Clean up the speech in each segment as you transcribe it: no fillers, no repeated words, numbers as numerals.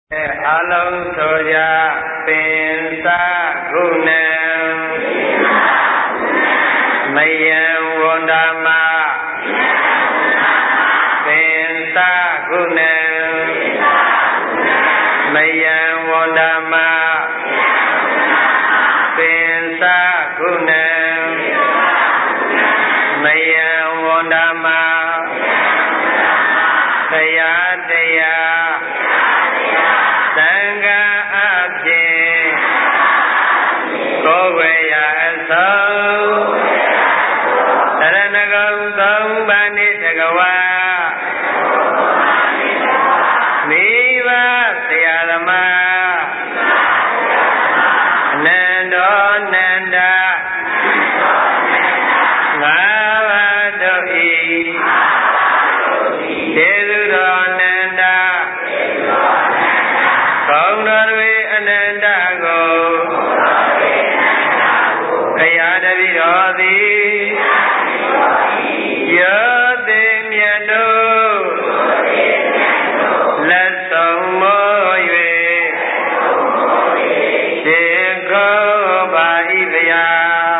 အလုံးဆိုကြပင်စာခုနံမယံဝန္ဒမပင်စာခုနံမယံဝန္ဒမပင်စာခုနံမယံဝန္ဒမခရာတရားသံဃာအဖြစ်ကိုယ်ဝေယအသောတရဏဂုံသုံးပါးနှင့်တကဝါမိဘဆရာသမားအနန္တောနန္ဒငါးပါးတို့ဤကျေးဇူးတော်နန္ဒဂုဏ်တော်တွေအနန္တကိုခရာတပိတော်သည်ယောသိမြတ်တို့လက်ဆောင်မော၍ရှေခေါ်ပါ၏ဗျာ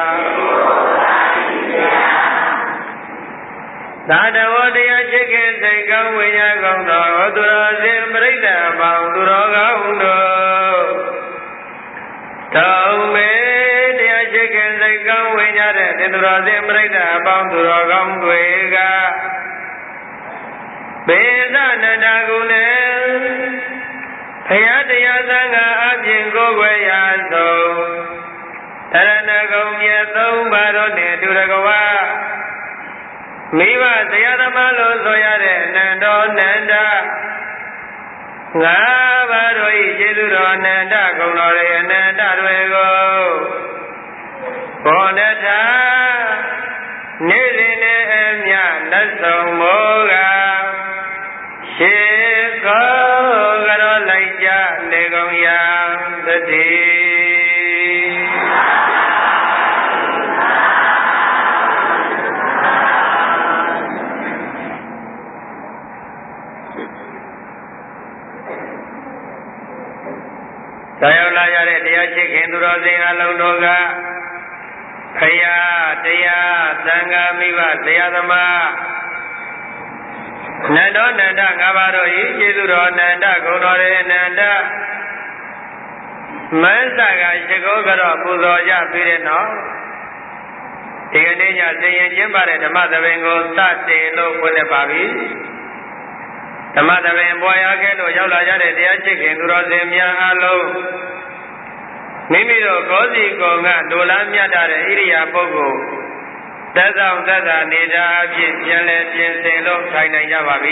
သာတဝတရားချစ်ခင်စိတ်ကောင်းဝိညာဉ်ကောင်းသောသူတော်စင်ပြိဿအပေါင်းသူတော်ကောင်းတို့တောင်းမေတရားချစ်ခင်စိတ်ကောင်းဝိညာဉ်တဲ့သူတော်စင်ပြိဿအပေါင်းသူတော်ကောင်းတွေကဘေသနန္ဒကုနဲ့ဘုရားတရားသံဃာအပြင်ကိုယ်ွယ်ရာဆုံးတရဏဂုံမြတ်သုံးပါးတို့နှင့်တူတကဝါမိဘဆရာသမားလို့ဆိုရတဲ့အနန္တောနန္ဒငါးပါးတို့၏ကျေးဇူးတော်အနန္တဂုဏ်တော်ရဲ့အနန္တတွေကိုဘောဓထာနေ့စဉ်နဲ့အမျှလက်ဆောင်မောကရှေကောကြောလိုက်ကြနေကုန်ရာတတိသာရောက်လာကြတဲ့တရားချစ်ခင်သူတော်စင်အလုံးတို့ကဖယားတရားသံဃာမိဘဆရာသမားနန္ဒောနန္ဒငါးပါးတို့ဤကျေးဇူးတော်နန္ဒဂုဏ်တော်ရဲ့နန္ဒမန်းစကရှိခိုးကတော့ပူဇော်ကြပြီးတဲ့နောက်ဒီကနေ့ညဆင်ရင်ကျင်းပတဲ့ဓမ္မသဘင်ကိုစတင်လို့ဖွင့်လှစ်ပါပြီဓမ္မသဘင်ပွားရခဲ့လို့ရောက်လာကြတဲ့တရားချစ်ခင်သူတော်စင်များအားလုံးမိမိတို့ကိုယ်စီကိုယ်ကဒုလားမြတ်တဲ့ဣရိယာပုဂ္ဂိုလ်သက်ဆောင်သက်သာနေတာအဖြစ်ပြန်လည်ပြင်ဆင်လို့ထိုင်နိုင်ကြပါပြီ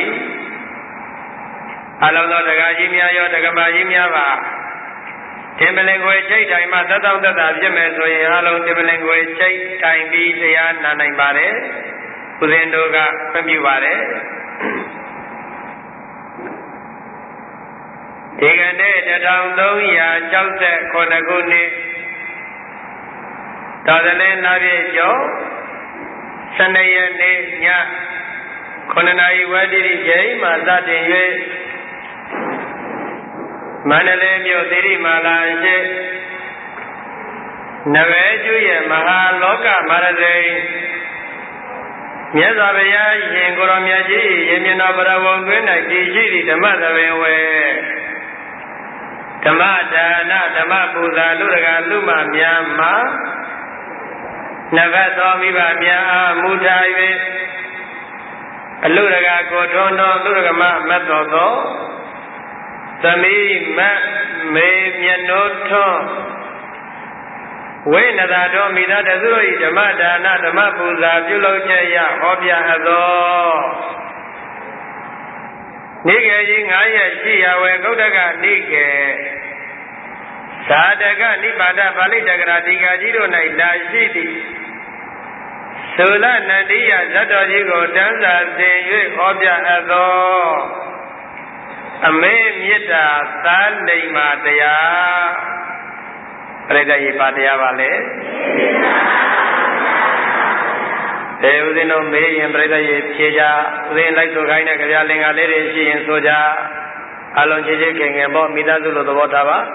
အလုံးသောဒကာကြီးများရောဒကမာကြီးများပါတင်ပလင်ခွေချိတ်တိုင်မှသက်ဆောင်သက်သာဖြစ်မယ်ဆိုရင်အလုံးတင်ပလင်ခွေချိတ်တိုင်ပြီးတရားနာနိုင်ပါတယ်ဦးဇင်းတို့ကပြပြုပါတယ်ဒီကနေ့1369ခုနှစ်တော်သလင်းလပြည့်ကျော်12ရက်နေ့ည9နာရီဝတိတိချိန်မှစတင်၍မန္တလေးမြို့သီရိမာလာရှိနဗေကျွရဲ့မဟာလောကမရဇိမြတ်စွာဘုရားရှင်ကိုရောမြတ်ကြီးရေမျက်နှာပရဝုံတွင်၌တည်ရှိသည့်ဓမ္မသဘင်ဝေဓမ္မဒါနဓမ္မပူဇာလူတကာလူမများမှာနဗတ်သောမိဘများအားမူထား၍အလူတကာကိုထွန်းတော်လူတကမမတ်တော်သောသမီးမတ်မေမြတ်နိုးထွန်းဝိနသာတော်မိသားစုတို့၏ဓမ္မဒါနဓမ္မပူဇာပြုလုပ်ချက်ရဟောပြအပ်သောနိကေကြီး9ရက်ရှိရဝေဂုတ်တကနိကေသာတကနိပါဒပါဠိတက္ကရာဒီဃာကြီးတို့၌လာရှိသည်သုလနန္ဒီယဇတ်တော်ကြီးကိုတန်းစာဆင်၍ဟောပြအပ်သောအမေမေတ္တာသာလိမ္မာတရားပရိသတ်ရေးပါတရားပါလေဦးဇင်းတို့မေးရင်ပြိဿရေဖြေကြဦးဇင်းလိုက်ဆိုခိုင်းတဲ့ကြပြလင်္ကာလေးတွေရှိရင်ဆိုကြအလုံးချစ်ချစ်ခင်ခင်ပေါ့မိသားစုလိုသဘောထားပါ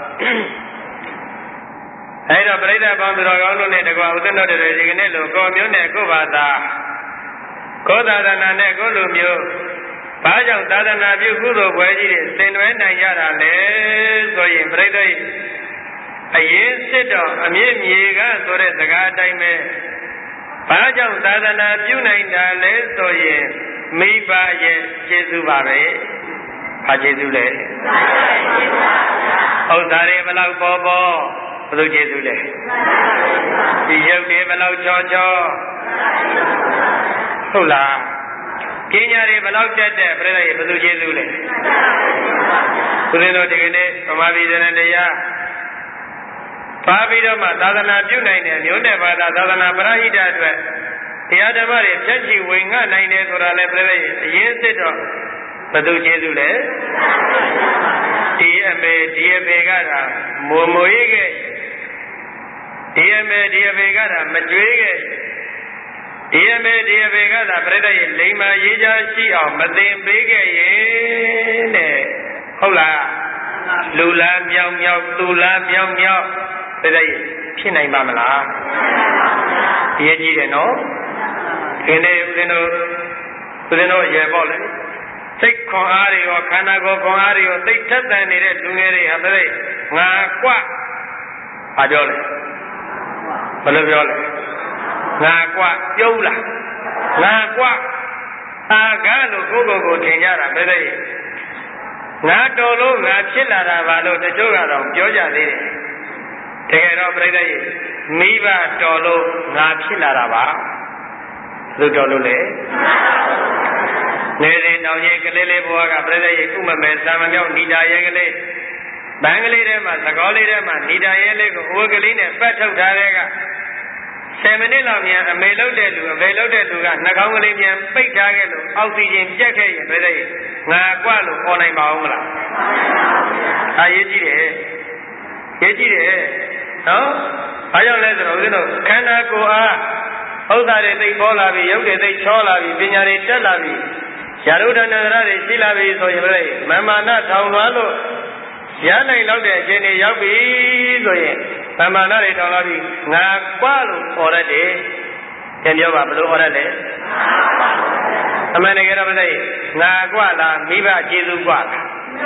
အဲ့တော့ပြိဿပေါင်းသူတော်ကောင်းတို့နဲ့တကွာဥဒ္ဒနတော်တွေဒီကနေ့လိုကိုမျိုးနဲ့ကိုဘာသာကိုသာသနာနဲ့ကိုလူမျိုးဘာကြောင့်သာသနာပြုကုသိုလ်ပွဲကြီးတွေဆင်နွှဲနိုင်ကြတာလဲဆိုရင်ပြိဿရဲ့အရင်စစ်တော်အမြင့်မြေကဆိုတဲ့စကားအတိုင်းပဲဘာကြောင့်သာသနာပြုနိုင်တာလဲဆိုရင်မိဘရဲ့ကျေးဇူးပါပဲဘာကျေးဇူးလဲဥစ္စာတွေဘယ်လောက်ပေါ်ပေါ်ဘယ်လိုကျေးဇူးလဲဒီရုပ်တွေဘယ်လောက်ချောချောဟုတ်လားပညာတွေဘယ်လောက်တက်တဲ့ပြည့်ရဲ့ဘယ်လိုကျေးဇူးလဲဘုရင်တို့ဒီကနေ့ဗမာပြည်တရားပါပြီးတော့မှသာသနာပြုနိုင်တဲ့မျိုးနဲ့ဘာသာသာသနာပရိဟိတအတွက်တရားဓမ္မတွေဖြတ်ချီဝင်ငှနိုင်တယ်ဆိုတာလည်းပြည့်ရဲ့အရင်စစ်တော့ဘယ်သူကျေးဇူးလဲဒီအဖေကတော့မွေးခဲ့ဒီအဖေကတော့မကြွေးခဲ့ဒီအဖေကသာပြိတ္တရဲ့လိမ္မာရေးချရှိအောင်မသိပေးခဲ့ရင်တဲ့ဟုတ်လားလူလားမြောင်မြောက်သူလားမြောင်မြောက်ပြိတ္တရဲ့ဖြစ်နိုင်ပါမလားဒီရကြီးတယ်နော်ဒီနေ့ဦးဇင်းတို့ရေပေါ့လေစိတ်ခွန်အားတွေရောခန္ဓာကိုယ်ခွန်အားတွေရောသိထက်သန်နေတဲ့လူငယ်တွေဟာပြိတ္တငါကွဘာပြောလဲဘယ်လိုပြောလဲငါကွပြုံးလားငါကွအာကားလို့ကိုယ်ကိုထင်ကြတာပဲလေငါတော်လို့ငါဖြစ်လာတာပါလို့တချို့ကတော့ပြောကြသေးတယ်တကယ်တော့ပြိဿရဲ့မိဘတော်လို့ငါဖြစ်လာတာပါလူတော်လို့လေနေစဉ်တောင်ကြီးကလေးလေးဘဝကပြိဿရဲ့ဥမမဲသာမမြောက်ဏိတာရဲကလေးဘန်းကလေးထဲမှာသကောလေးထဲမှာဏိတာရဲလေးကိုအိုးကလေးနဲ့ပတ်ထုတ်ထားတဲ့က10 မိနစ်လောက်မြန်အမေလုပ်တဲ့လူအဖေလုပ်တဲ့လူကနှာခေါင်းကလေးမြန်ပိတ်ထားခဲ့လို့အောက်ဆီဂျင်ပြတ်ခဲ့ရင်ပြည့်တဲ့ငါကွလို့ခေါ်နိုင်ပါဦးမလားဒါရေးကြည့်တယ်နော်ဘာကြောင့်လဲဆိုတော့ဦးဇင်းတို့ခန္ဓာကိုယ်အားဥစ္စာတွေသိပေါ်လာပြီရုပ်တွေသိချောလာပြီပညာတွေတက်လာပြီယာရုဒ္ဒနာတွေရှိလာပြီဆိုရင်ပြည့်မမာနထောင်လွှမ်းလို့ရနိုင်တော့တဲ့အချိန်တွေရောက်ပြီဆိုရင်ဗမာနာတွေတောင်းလာပြီငါကွာလို့ခေါ်ရတယ်။ပြန်ပြောပါဘယ်လိုခေါ်ရလဲ။အမှန်တကယ်တော့မသိငါကွာလားမိဘကျေးဇူးကွာလား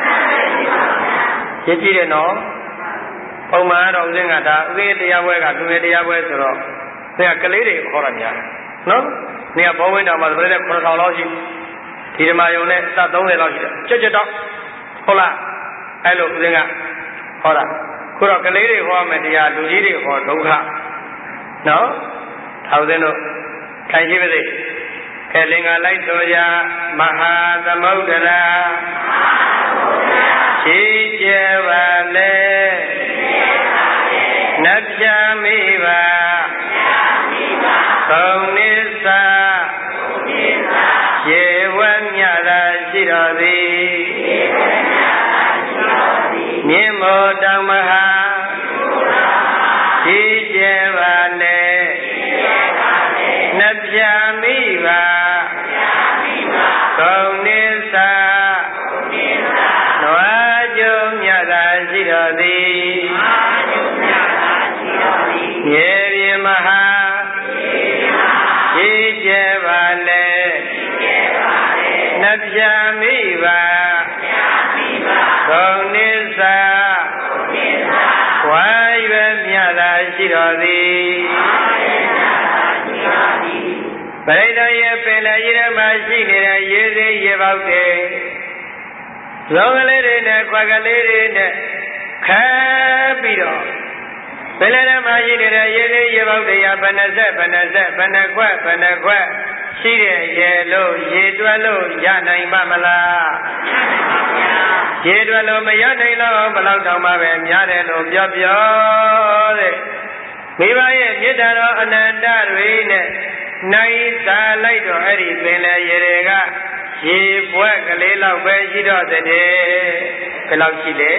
။ရကြည့်တယ်နော်။ပုံမှန်တော့ဦးဇင်းကဒါဦးဇင်းတရားပွဲကလူငယ်တရားပွဲဆိုတော့သင်ကကလေးတွေခေါ်ရများနော်။နေကဘောဝင်းတော်မှာဆိုတဲ့9000လောက်ရှိဒီဓမ္မယုံနဲ့စ30လောက်ရှိတယ်။ကြွတော့ဟုတ်လား။အဲ့လိုဦးဇင်းကဟောတာခုတော့ကလေးတွေဟောမယ်တရားလူကြီးတွေဟောဒုက္ခနော်ထောက်စင်းတို့ခိုင်ရှိပါစေခဲလင်္ကာလိုက်ဆိုရာမဟာသမုဒ္ဒရာရှိကျပါလေနတ်ပြမိပါသုံးနိစ္စရေဝမြတာရှိတော်သည်မြင့်မောတောင်မဟာရှိကျပါလေနှပြမိပါသုံးနိစ္စနွားကြုံမြတ်သာရှိတော်သည်မြေပြင်မဟာရှိကျပါလေနှပြမိပါသုံးနိစ္စဝါရွယ်မြတ်သာရှိတော်သည်ပရိသတ်ရဲ့ပင်လည်းရည်မှရှိနေတဲ့ရေစေးရေပေါက်တွေဇောကလေးတွေနဲ့ခွက်ကလေးတွေနဲ့ခပ်ပြီးတော့ပင်လည်းမှရှိနေတဲ့ရေစေးရေပေါက်တွေဟာဘယ်နှဆက်ဘယ်နှခွက်ရှိတဲ့ရေလို့ရေတွက်လို့ရနိုင်ပါမလားရေတွက်လို့မရနိုင်တော့ဘယ်လောက်တောင်မှပဲများတယ်လို့ပြောတဲ့မိဘရဲ့မေတ္တာတော်အနန္တတွေနဲ့နိုင်သာလိုက်တော့အဲ့ဒီပင်လေရေတွေကရေပွဲကလေးလောက်ပဲရှိတော့တဲ့ဘယ်လောက်ရှိလဲ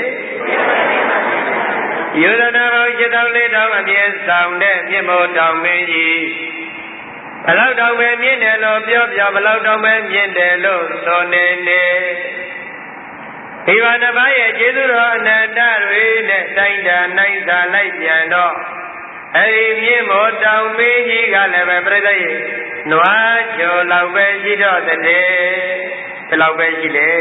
ယူရနာပေါင်း7,400အပြည့်ဆောင်တဲ့မြင့်မို့တောင်မင်းကြီးဘယ်လောက်တောင်ပဲမြင့်တယ်လို့ပြောဘယ်လောက်တောင်ပဲမြင့်တယ်လို့ဆိုနေဒီဘာတစ်ပါးရဲ့ကျေးဇူးတော်အနန္တတွေနဲ့တိုင်းတာနိုင်စာလိုက်ပြန်တော့အဲဒီမြင့်မောတောင်မင်းကြီးကလည်းပဲပြိဿရဲ့နွားကျော်လောက်ပဲရှိတော့တဲ့ဘယ်လောက်ပဲရှိလဲ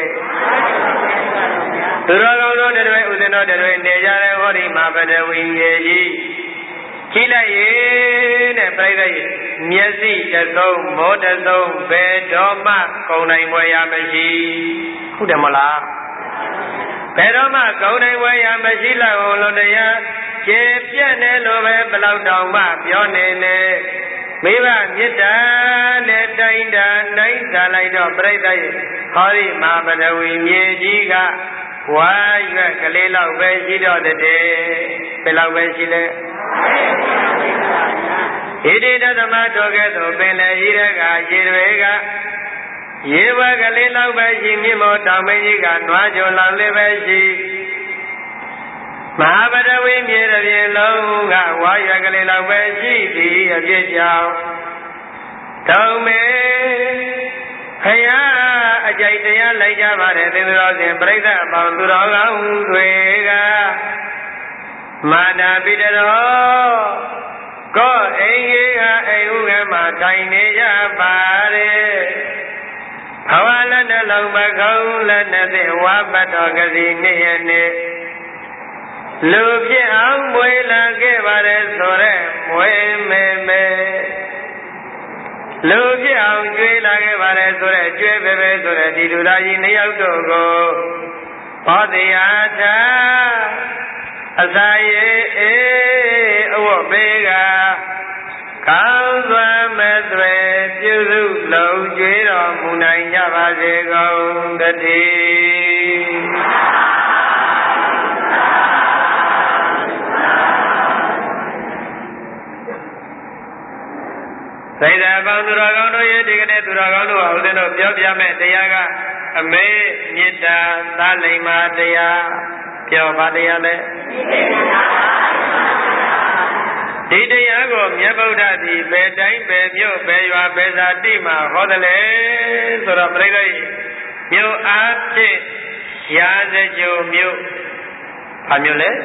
သူတော်ကောင်းတို့တွေဥစဉ်တော်တွေနေကြတဲ့ဟောဒီမှာပတဝီမြေကြီးကြည့်လိုက်ရဲ့တဲ့ပြိဿရဲ့မျက်စိတစ်စုံမောတစ်စုံဘယ်တော့မှကုန်နိုင်ပွဲရမရှိဟုတ်တယ်မလားဘယ်တော့မှကုန်နိုင်ပွဲရမရှိလောက်အောင်လို့တရားကျေပြတ်နေလို့ပဲဘလောက်တောင်မှပြောနေနေမိဘမေတ္တာနဲ့တိုင်းတာနိုင်စားလိုက်တော့ပြိဿရဲ့ဟောဒီမှာပတဝီမြေကြီးကဝါရွက်ကလေးလောက်ပဲရှိတော့တဲ့ဘယ်လောက်ပဲရှိလဲဣတိတသမတော်ကဲ့သို့ပင်လေဤရကရေတွေကရေဘကလေးလောက်ပဲရှိမြင့်မောတောင်မင်းကြီးကနွားကျော်လောက်လေးပဲရှိမဟာပတဝီမြေတစ်ပြင်လုံးကဝါရွက်ကလေးလောက်ပဲရှိသည်အဖြစ်ကြောင့်တောင်မင်းခရာအကြိုက်တရားလိုက်ကြပါတယ်သင်္သောစဉ်ပြိဿအပေါင်းသူတော်ကောင်းတွေကမာနာပိတရောကိုအိမ်ကြီးကအိမ်ဥကမှာထိုင်နေကြပါတယ်ဘဝလက်နှလုံးမကုန်းလက်နဲ့သင်ဝါပတ်တော်ကစီနေ့ရက်နေ့လူဖြစ်အောင်မွေးလာခဲ့ပါတယ်ဆိုရဲမွေးမေမေလူဖြစ်အောင်ကျွေးလာခဲ့ပါတယ်ဆိုရဲကျွေးပဲပဲဆိုရဲဒီလူသားကြီးနှစ်ယောက်တို့ကိုဘောတရားသာအစာရေအဝတ်ပေးကကောင်းစွာမဲ့သွဲပြုစုလုံးကျွေးတော်မူနိုင်ကြပါစေကုန်တည်းသိတဲ့ပေါင်းသူတော်ကောင်းတို့ရဲ့ဒီကနေ့သူတော်ကောင်းတို့ဟာဦးဇင်းတို့ပြောပြမဲ့တရားကအမေမေတ္တာသာလိမ္မာတရားပြောပါတရားလဲဒီတရားကိုမြတ်ဗုဒ္ဓသည်ဘယ်တိုင်းဘယ်မြို့ဘယ်ရွာဘယ်ဇာတိမှာဟောတယ်လဲဆိုတော့ပြိဿမြို့အားဖြင့်ရာဇကြိုမြို့ဘာမြို့လဲ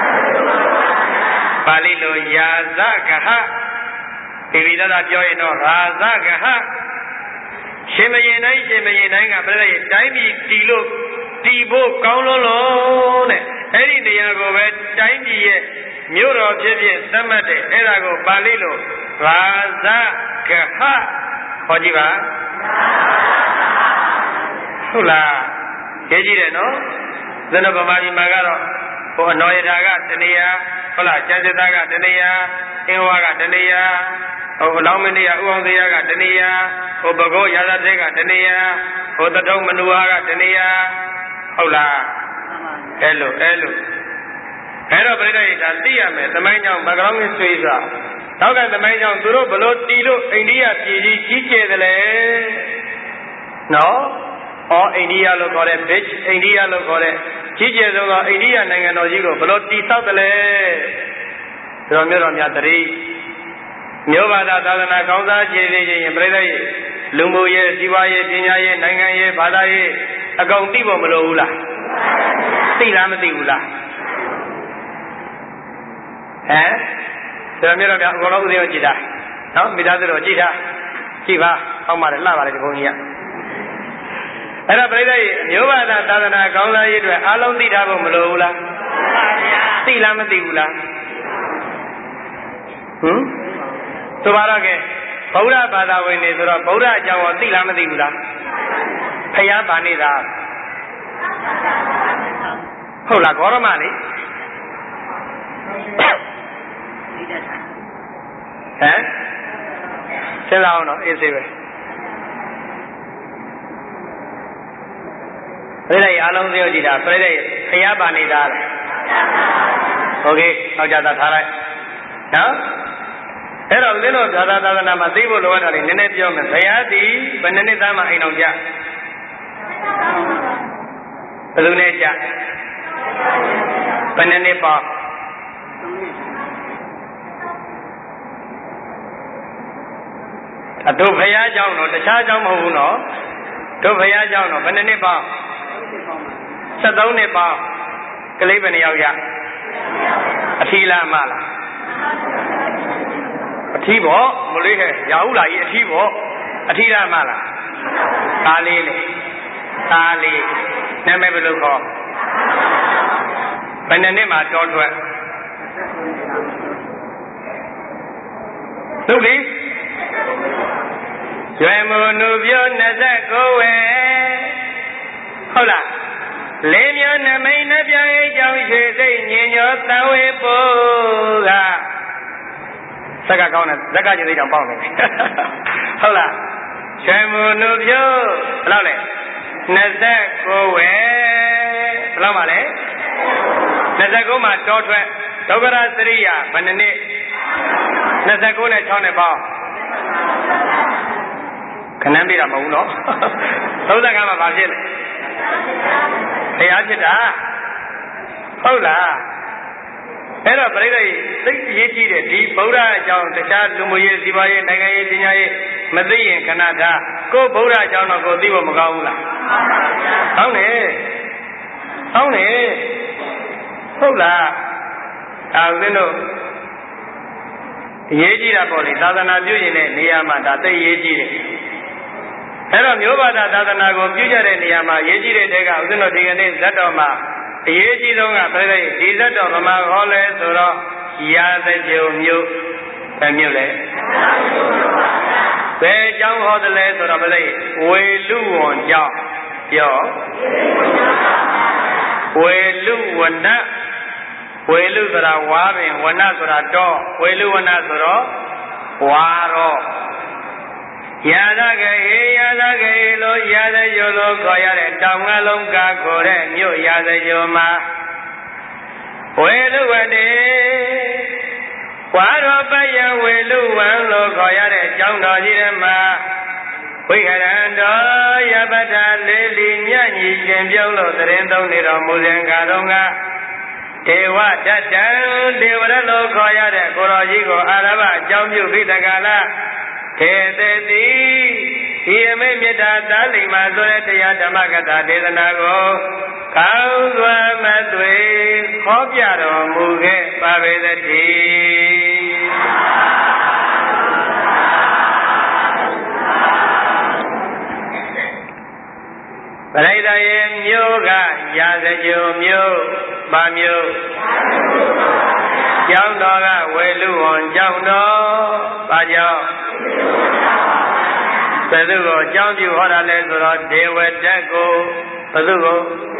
ပါဠိလိုရာဇဂဟဒီဝိဒသာပြောရင်တော့ရာဇဂဟရှင်မရင်တိုင်းကပြိဿတိုင်းပြည်တီလို့တီဖို့ကောင်းလို့တဲ့အဲ့ဒီနေရာကိုပဲတိုင်းပြည်ရဲ့မြို့တော်ဖြစ်ဖြစ်သတ်မှတ်တယ်အဲ့ဒါကိုပါဠိလိုရာဇဂဟဟောကြည့်ပါဟုတ်လားရေးကြည့်တယ်နော်သင်္တော်ဗမာပြည်မှာကတော့ဟိုအနော်ရထာကတနေရာဟုတ်လားကျန်စစ်သားကတနေရာအင်းဝါကတနေရာဟိုအလောင်းမင်းတရားဥအောင်တရားကတနေရာဟိုဘဂောရာဇတဲ့ကတနေရာဟိုတထုံမနုဟာကတနေရာဟုတ်လားအဲ့လိုအဲ့တော့ပြိဿရေဒါသိရမယ်သမိုင်းကြောင့်ဘဂရောင်းဆွေးစွာနောက်ကသမိုင်းကြောင့်သူတို့ဘလို့တီလို့အိန္ဒိယပြည်ကြီးကြီးကျယ်တယ်လေနော်အိန္ဒိယလို့ခေါ်တဲ့ Big အိန္ဒိယလို့ခေါ်တဲ့ကြီးကျယ်ဆုံးသောအိန္ဒိယနိုင်ငံတော်ကြီးကိုဘလို့တီဆောက်တယ်လေတို့မျိုးတော်များတတိမျိုးဘာသာသာသနာကောင်းစားခြေသေးခြင်းပြိဿရေလူမှုရေးစီးပွားရေးပညာရေးနိုင်ငံရေးဘာသာရေးအကုန်သိဖို့မလိုဘူးလားသိလားမသိဘူးလားတို့မျိုးတော်များအကုန်လုံးဥစဉ်ကိုကြည်တာနော်မိသားစုတော်ကြည်တာကြည်ပါဟောက်ပါတယ်လှပါတယ်ဒီဘုန်းကြီးကအဲ့တော့ပြိဿရေမျိုးဘာသာသာသနာကောင်းစားရေးအတွက်အားလုံးသိထားဖို့မလိုဘူးလားသိလားမသိဘူးလားဆိုပါတော့ကဲဗုဒ္ဓဘာသာဝင်တွေဆိုတော့ဗုဒ္ဓအကြောင်းကိုသိလားမသိဘူးလားဖယားပါနေတာဟုတ်လားဂေါရမလေစဉ်းစားအောင်တော့အေးစေးပဲပြိဿရေအားလုံးသိရကြည့်တာပြိဿရေဖယားပါနေတာโอเคနောက်ကြတာထားလိုက်နော်အဲ့တော့ဦးဇင်းတို့ဘာသာသာသနာမှာသိဖို့လိုအပ်တာတွေနည်းနည်းပြောမယ်ဘုရားသည်ဘယ်နှစ်သားမှအိမ်အောင်ကြဘယ်လိုနဲ့ကြဘယ်နှစ်ပေါအတို့ဘုရားကြောင့်တော့တခြားကြောင့်မဟုတ်ဘူးနော်တို့ဘုရားကြောင့်တော့ဘယ်နှစ်ပေါ 73နှစ်ပေါင်းကလေးဘယ်နှယောက်ရအထီးလားမလားအထီးပေါ့မလေးဟဲ့ရဟုလားကြီးအထီးပေါ့အထီးလားမလားသားလေးလေသားလေးနာမည်ဘယ်လိုခေါ်ဘယ်နှစ်မှာတော်ထွက်ဟုတ်ပြီရွယ်မုံနုပြော29ဝဲဟုတ်လားလေးမျိုးနမိတ်နှပြိကြောင့်ရွှေစိတ်ညင်ညောသံဝေပိုးကစက္ကကောင်းတယ်ဇက်ကကျင်သိတောင်ပေါက်နေပြီဟုတ်လားရွှေမုံနုပြောဘယ်လောက်လဲ29ဝဲဘယ်လောက်ပါလဲ29မှာတောထွက်ဒုက္ခရသရိယာဘယ်နှစ်နှစ်29နဲ့6နှစ်ပေါင်းခဏပြတာမဟုတ်ဘူးနော်35မှာဘာဖြစ်လဲဘုရားဖြစ်တာဟုတ်လားအဲ့တော့ပြိဿကြီးသိအရေးကြီးတယ်ဒီဗုဒ္ဓအကြောင်းတခြားလူမှုရေးစီးပွားရေးနိုင်ငံရေးပညာရေးမသိရင်ခဏထားကိုဗုဒ္ဓအကြောင်းတော့ကိုသိဖို့မကောင်းဘူးလားဟုတ်တယ်ဟုတ်တယ်ဟုတ်လားဦးဇင်းတို့အရေးကြီးတာပေါ့လေသာသနာပြုရင်တဲ့နေရာမှာဒါသိအရေးကြီးတယ်အဲ့တော့မျိုးဘာသာသာသနာကိုပြုကြတဲ့နေရာမှာအရေးကြီးတဲ့တဲကဦးဇင်းတို့ဒီကနေ့ဇတ်တော်မှာအရေးကြီးဆုံးကပြည့်တဲ့ဒီဇတ်တော်ဗမာဟောလဲဆိုတော့ရာဇကြုံမျိုးပဲမြို့လဲဘယ်ကျောင်းဟောတယ်လဲဆိုတော့ပြည့်ဝေလူဝံကျောင်းပြောဝေလူဝဏဝေလူဆိုတာဝါပင်ဝဏဆိုတာတော့ဝေလူဝဏဆိုတော့ဝါတော့ရာဇဂေလို့ရာဇကြိုလို့ခေါ်ရတဲ့တောင်ငါလုံးကခေါ်တဲ့မြို့ရာဇကြိုမှာဝေလူဝတေဝါရောပယဝေလူဝံလို့ခေါ်ရတဲ့ကျောင်းတော်ကြီးထဲမှာဝိဟရံတော်ယပတလေးလီမြတ်ကြီးရှင်ပြုံးလို့သတင်းသုံးနေတော်မူစဉ်ကာလကဒေဝတတံဒေဝရလို့ခေါ်ရတဲ့ကိုတော်ကြီးကိုအာရဘအကြောင်းပြုပြီးတက္ကလာထေသေတိဒီအမိတ်မေတ္တာသာလိမ္မာဆိုတဲ့တရားဓမ္မကထာဒေသနာကိုကောင်းစွာမသွေဟောပြတော်မူခဲ့ပါပေသတည်းပရိသတ်ရဲ့မျိုးကရာဇကြိုမျိုးပါမျိုးကျောင်းတော်ကဝေလူဝံကျောင်းတော်ပါကြောင့်ဘယ်သူကိုကျောင်းပြုဟောတာလဲဆိုတော့ဒေဝတတ်ကိုဘယ်သူကို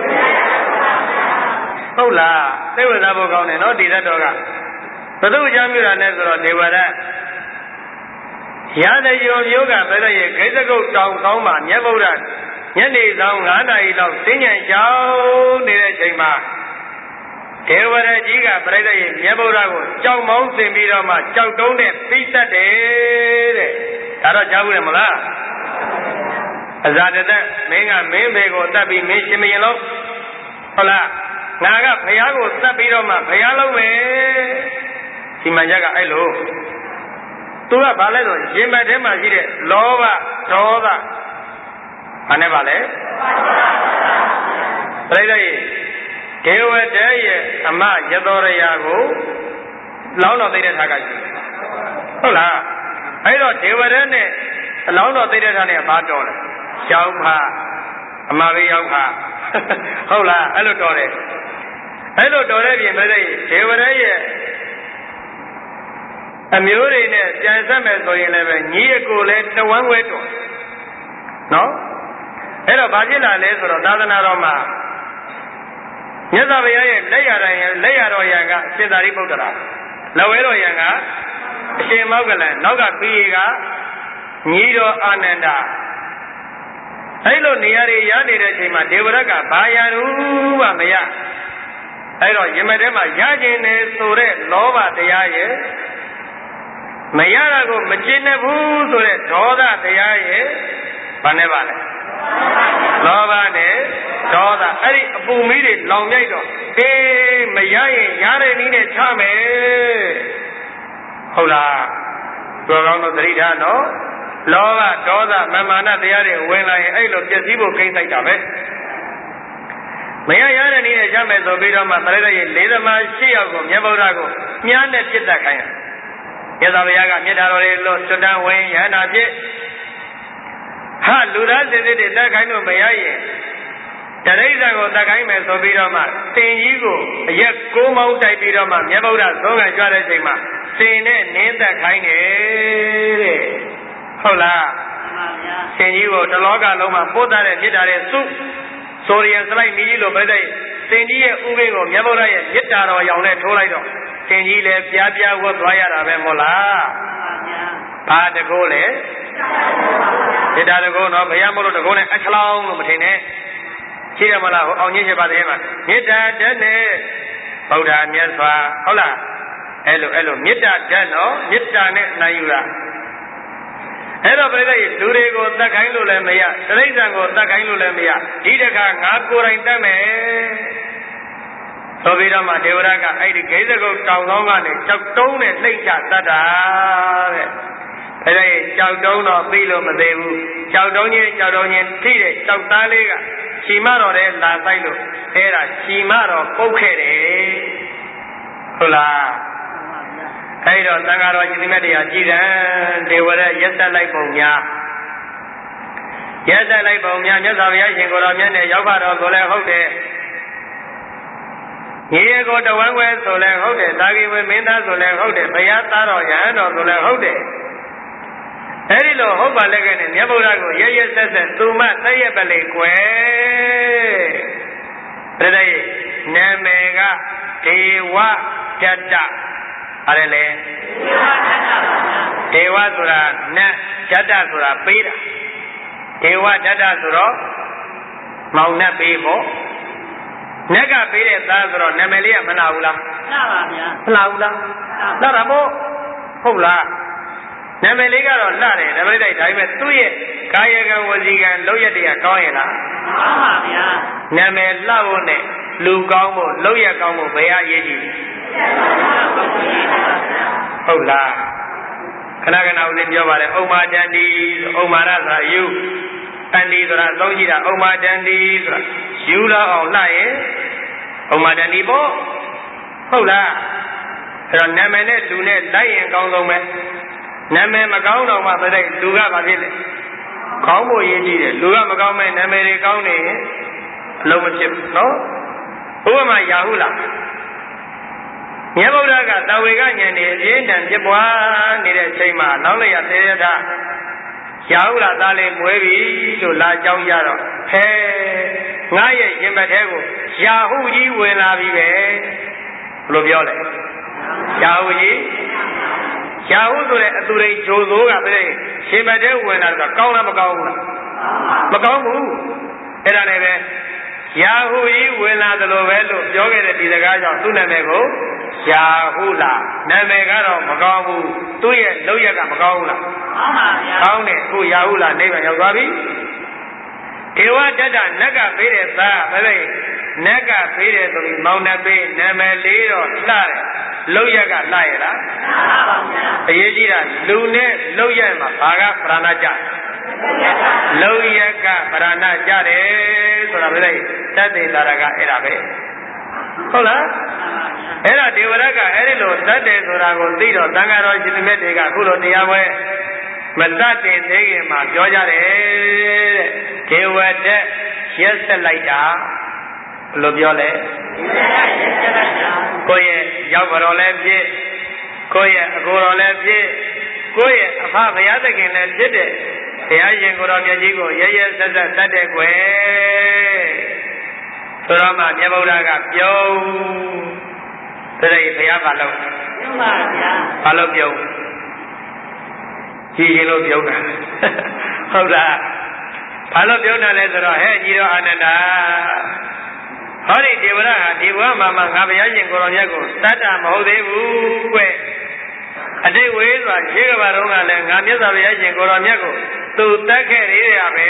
ဟုတ်လားသိဝသာဖို့ကောင်းတယ်နော်ဒီတတ်တော်ကဘယ်သူကျောင်းပြုတာလဲဆိုတော့ဒေဝတတ်ရာဇကြိုမျိုးကဘယ်လိုရဲ့ခိစကုတ်တောင်ကောင်းမှာမြတ်ဗုဒ္ဓညနေဆောင်9နာရီလောက်သိဉ္ဇဉ်ကြောင်းနေတဲ့ချိန်မှာဒေဝရကြီးကပြိဿရဲ့မြတ်ဗုဒ္ဓကိုကြောက်မောင်းဆင်ပြီးတော့မှကြောက်တုံးနဲ့သိတတ်တယ်တဲ့ဒါတော့ကြားဘူးတယ်မလားအဇာတသက်မင်းကမင်းဘေကိုတတ်ပြီးမင်းရှင်မရင်လို့ဟုတ်လားငါကဘုရားကိုတတ်ပြီးတော့မှဘုရားလုံးပဲဒီမှန်ချက်ကအဲ့လိုသူကဘာလဲဆိုရင်မတ်ထဲမှာရှိတဲ့လောဘဒေါသဘာနဲ့ပါလဲပြိဿရဲ့ဒေဝတည်းရဲ့အမရသောရယာကိုလောင်းတော်သိတဲ့ထားကရှိဟုတ်လားအဲ့တော့ဒေဝရနဲ့အလောင်းတော်သိတဲ့ထားနဲ့ဘာတော်လဲရောက်ဖအမဘေးရောက်ဖဟုတ်လားအဲ့လိုတော်တယ်အဲ့လိုတော်တဲ့ပြင်မဲ့ဒေဝရရဲ့အမျိုးတွေနဲ့ကြံဆက်မယ်ဆိုရင်လည်းပဲညီအကိုလည်းတဝမ်းဝဲတော်နော်အဲ့တော့ဘာဖြစ်လာလဲဆိုတော့သာသနာတော်မှာမြတ်စွာဘုရားရဲ့လက်ရတော်ရံကအရှင်သာရိပုတ္တရာလက်ဝဲတော်ရံကအရှင်မောက္ကလန်နောက်ကပိယေကညီတော်အာနန္ဒာအဲ့လိုနေရာတွေရနေတဲ့အချိန်မှာဒေဝရကဘာရရူးမှမရအဲ့တော့ယမထဲမှာရခြင်းနဲ့ဆိုတဲ့လောဘတရားရဲ့မရတာကိုမကျင့်တဲ့ဘူးဆိုတဲ့ဒေါသတရားရဲ့ဘာနဲ့ပါလဲလောဘနဲ့ဒေါသအဲ့ဒီအပူမီးတွေလောင်မြိုက်တော့အေးမရရင်ရတဲ့နည်းနဲ့ချမယ်ဟုတ်လားပြောကောင်းတော့သတိထားနော်လောဘဒေါသမာနတရားတွေဝင်လာရင်အဲ့လိုပျက်စီးဖို့ကိန်းဆိုင်တာပဲမရရတဲ့နည်းနဲ့ရမယ်ဆိုပြီးတော့မှပရိသတ်ရဲ့၄သမား၈ယောက်ကိုမြတ်ဗုဒ္ဓကိုမြားနဲ့ပြစ်တတ်ခိုင်းတယ်မြတ်စွာဘုရားကမြတ်တော်တွေလို့စွတ်တန်းဝင်ရဟန္တာဖြစ်ဟာလူသားစစ်စစ်တွေတက်ခိုင်းလို့မရရင်တရိစ္ဆာန်ကိုတက်ခိုင်းမယ်ဆိုပြီးတော့မှသင်ကြီးကိုအရက်ကိုးမောင်းတိုက်ပြီးတော့မှမြတ်ဗုဒ္ဓသုံးခံကြွတဲ့ချိန်မှာသင်နဲ့နင်းတက်ခိုင်းတယ်တဲ့ဟုတ်လားသင်ကြီးကိုတလောကလုံးမှာပို့တဲ့မြစ်တာတဲ့စုဆိုရီယံစလိုက်မီးကြီးလိုပဲတဲ့သင်ကြီးရဲ့ဥပိ္ပကိုမြတ်ဗုဒ္ဓရဲ့မြစ်တာတော်ရောင်နဲ့ထိုးလိုက်တော့သင်ကြီးလည်းပြားပြားဝတ်သွားရတာပဲမဟုတ်လားဘာတကောလဲမြစ်တာတကောတော့ဘုရားမို့လို့တကောနဲ့အချလောင်းလို့မထင်နဲ့ရှိရမလားဟိုအောင်ကြီးဖြစ်ပါသေးမှာမေတ္တာဓာတ်နဲ့ဗုဒ္ဓမြတ်စွာဟုတ်လားအဲ့လိုမေတ္တာဓာတ်တော့မေတ္တာနဲ့နိုင်ယူတာအဲ့တော့ပြိဿကြီးလူတွေကိုတတ်ခိုင်းလို့လည်းမရတိရစ္ဆာန်ကိုတတ်ခိုင်းလို့လည်းမရဒီတခါငါကိုယ်တိုင်တတ်မယ်ဆိုပြီးတော့မှဒေဝရကအဲ့ဒီဂိဇဂုတ်တောင်ကောင်းကနေကြောက်တုံးနဲ့နှိမ့်ချတတ်တာတဲ့ပြိဿကြီးကြောက်တုံးတော့ပြီးလို့မသေးဘူးကြောက်တုံးချင်းထိတဲ့ကြောက်သားလေးကချီမတော်တဲ့လာဆိုင်လို့အဲ့ဒါချီမတော်ပုတ်ခဲ့တယ်ဟုတ်လားအဲ့တော့သံဃာတော်ရှင်သီမတရားကြည်တယ်ဒေဝရရက်သက်လိုက်ပုံများမြတ်စွာဘုရားရှင်ကိုယ်တော်မြတ်နဲ့ရောက်ပါတော်ဆိုလည်းဟုတ်တယ်ညီရကိုတဝမ်းဝဲဆိုလည်းဟုတ်တယ်သာဂိဝေမင်းသားဆိုလည်းဟုတ်တယ်ဘုရားသားတော်ရဟန်းတော်ဆိုလည်းဟုတ်တယ်အဲ့ဒီလိုဟုတ်ပါလက်ခဲ့နဲ့မြတ်ဗုဒ္ဓကိုရရဆက်ဆက်သူမသက်ရပလေကွယ်ဒါတည်းနာမည်ကဒေဝတတ္တအဲ့ဒါလေဒေဝဆိုတာနတ်ဓာတ္တဆိုတာပေးတာဒေဝဓာတ္တဆိုတော့မောင်နှက်ပေးဖို့နတ်ကပေးတဲ့သားဆိုတော့နာမည်လေးကမနာဘူးလားနာပါဗျာမနာဘူးလားနာတာမို့ဟုတ်လားနာမည်လေးကတော့လှတယ်ဒါပေမဲ့ဒါပေမဲ့သူ့ရဲ့ကာယကံဝစီကံလောက်ရတဲ့ကောင်းရဲ့လားကောင်းပါဗျာနာမည်လှဖို့နဲ့လူကောင်းဖို့လောက်ရကောင်းဖို့ဘယ်အရေးကြီးလဲဟုတ်လားခဏဦးလေးပြောပါလေဥမ္မာတန္တိဥမ္မာရဆိုတာယူတန္တိဆိုတာသုံးကြည့်တာဥမ္မာတန္တိဆိုတာယူလောက်အောင်လှရင်ဥမ္မာတန္တိပေါ့ဟုတ်လားအဲ့တော့နာမည်နဲ့လူနဲ့လိုက်ရင်ကောင်းဆုံးပဲနာမည်မကောင်းတော့မှဆိုတဲ့လူကဘာဖြစ်လဲကောင်းဖို့ရည်ကြည့်တယ်လူကမကောင်းမဲ့နာမည်တွေကောင်းနေရင်အလုံးမဖြစ်ဘူးနော်ဥပမာရာဟုလားမြတ်ဗုဒ္ဓကတဝေကဉာဏ်နဲ့အပြင်းထန်ဖြစ်ပွားနေတဲ့အချိန်မှာနောက်လိုက်ရသေရထရာဟုလားသားလေးမွေးပြီလို့လာကြောင်းကြတော့ဟဲငါရဲ့ရင်ဘတ်ထဲကိုရာဟုကြီးဝင်လာပြီပဲဘယ်လိုပြောလဲရာဟုကြီးရာဟုဆိုတဲ့အသူရိဂျိုသိုးကပြည့်ရှင်ဘတ်ထဲဝင်လာတော့ကောင်းလားမကောင်းဘူးလားမကောင်းဘူးအဲ့ဒါနဲ့ပဲရာဟုကြီးဝင်လာတယ်လို့ပဲလို့ပြောခဲ့တဲ့ဒီစကားကြောင့်သူ့နာမည်ကိုရာဟုလားနာမည်ကတော့မကောင်းဘူးသူ့ရဲ့လုပ်ရကမကောင်းဘူးလားကောင်းပါဗျာကောင်းတယ်အခုရာဟုလားနိဗ္ဗာန်ရောက်သွားပြီဒေဝတတ္တနတ်ကပေးတဲ့သားပဲနတ်ကပေးတယ်ဆိုပြီးမောင်နှပေးနာမည်လေးတော့လှတယ်လုပ်ရကလှရလားလှပါဗျာအရေးကြီးတာလူနဲ့လုပ်ရမှာဘာကပရဏကြလုံရကပရဏကြတယ်ဆိုတာပဲတတ်သေးတာကအဲ့ဒါပဲဟုတ်လားအဲ့ဒါဒေဝရကအဲ့ဒီလိုတတ်တယ်ဆိုတာကိုသိတော့သံဃာတော်ရှင်သမြတ်တွေကခုလိုတရားပွဲမတတ်တင်သေးခင်မှာပြောကြတယ်တဲ့ဒေဝတက်ရက်ဆက်လိုက်တာဘယ်လိုပြောလဲကိုယ့်ရဲ့ရောက်တော်လည်းဖြစ်ကိုယ့်ရဲ့အကိုတော်လည်းဖြစ်ကိုယ့်ရဲ့အဖဘုရားသခင်လည်းဖြစ်တဲ့ဘုရားရှင်ကိုယ်တော်မြတ်ကြီးကိုရရဆက်ဆက်တတ်တဲ့ကွယ်ဆိုတော့မှမြတ်ဗုဒ္ဓကပြုံးဆိုတဲ့ဘုရားဘာလို့ပြုံးပါဗျာဘာလို့ပြုံးကြည်ရင်လို့ပြုံးတာဟုတ်လားဘာလို့ပြုံးတာလဲဆိုတော့ဟဲ့ကြီးတော်အာနန္ဒာဟောဒီဒေဝရဟာဒီဘဝမှာငါဘုရားရှင်ကိုယ်တော်မြတ်ကိုတတ်တာမဟုတ်သေးဘူးကွအတိတ်ဝေးဆိုတာရှေးကဘာတော့ကလည်းငါမြတ်စွာဘုရားရှင်ကိုယ်တော်မြတ်ကိုသူတတ်ခဲ့ရတာပဲ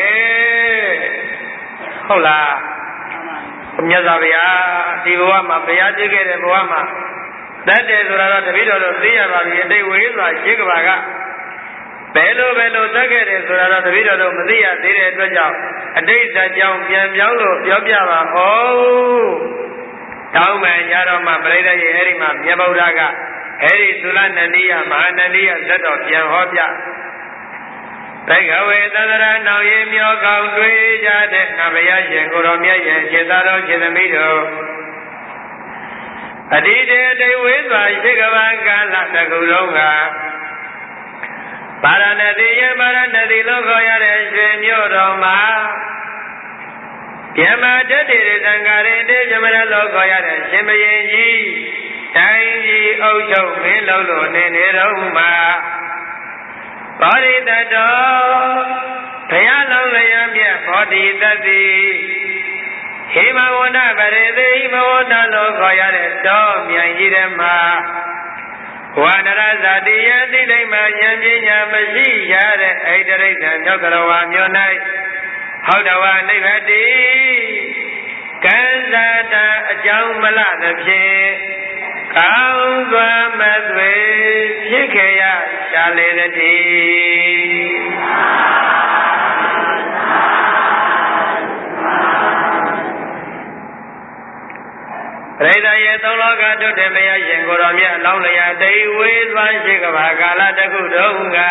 ဟုတ်လားမြတ်စွာဘုရားဒီဘဝမှာဘုရားဖြစ်ခဲ့တဲ့ဘဝမှာတတ်တယ်ဆိုတာတော့တပည့်တော်တို့သိရပါပြီအတိတ်ဝေးဆိုတာရှေးကဘာကဘယ်လိုသတ်ခဲ့တယ်ဆိုတာတော့တပည့်တော်တို့မသိရသေးတဲ့အတွက်ကြောင့်အတိတ်ဇာတ်ကြောင့်ပြန်ပြောင်းလို့ပြောပြပါဦးတောင်းမှန်ကြတော့မှပြိဿရဲ့အဲ့ဒီမှာမြတ်ဗုဒ္ဓကအဲ့ဒီသုလနန္ဒီယမဟာနန္ဒီယဇတ်တော်ပြန်ဟောပြဘိကဝေသန္တရာနောင်ရမျောကောင်းတွေ့ကြတဲ့ငါဘုရားရှင်ကိုတော်မြတ်ရဲ့ခြေသားတော်ခြေသမီးတို့အတိတေတိဝေစွာရှိကဘာကာလတကူလုံးကပါရဏတိယပါရဏတိလို့ခေါ်ရတဲ့ရွှေမြို့တော်မှာယမတတိရသံဃာရေတေဇမရလို့ခေါ်ရတဲ့ရှင်ဘုရင်ကြီးတိုင်းကြီးအုပ်ချုပ်မင်းလုံးလို့နေတော့မှာဘောဓိတတော်ဘုရားလုံးလျံမြတ်ဘောဓိတတိဟိမဝန္ဒပရိသေဟိမဝန္ဒလို့ခေါ်ရတဲ့တောမြိုင်ကြီးထဲမှာဝါဒရဇာတိယသိတိမ်မှာဉာဏ်ပညာမရှိရတဲ့အိတရိစ္ဆာမြောက်ကရဝါမြို့၌ဟောတဝနိဗ္ဗတိကံသာတာအကြောင်းမလသဖြင့်ကောင်းစွာမသွေဖြစ်ခေရရှာလေတည်းပရိသတ်ရဲ့သုံးလောကတုတ်တဲ့ဘုရားရှင်ကိုတော်မြတ်အလောင်းလျာတိဝေစွာရှိကဘာကာလတခုတုန်းက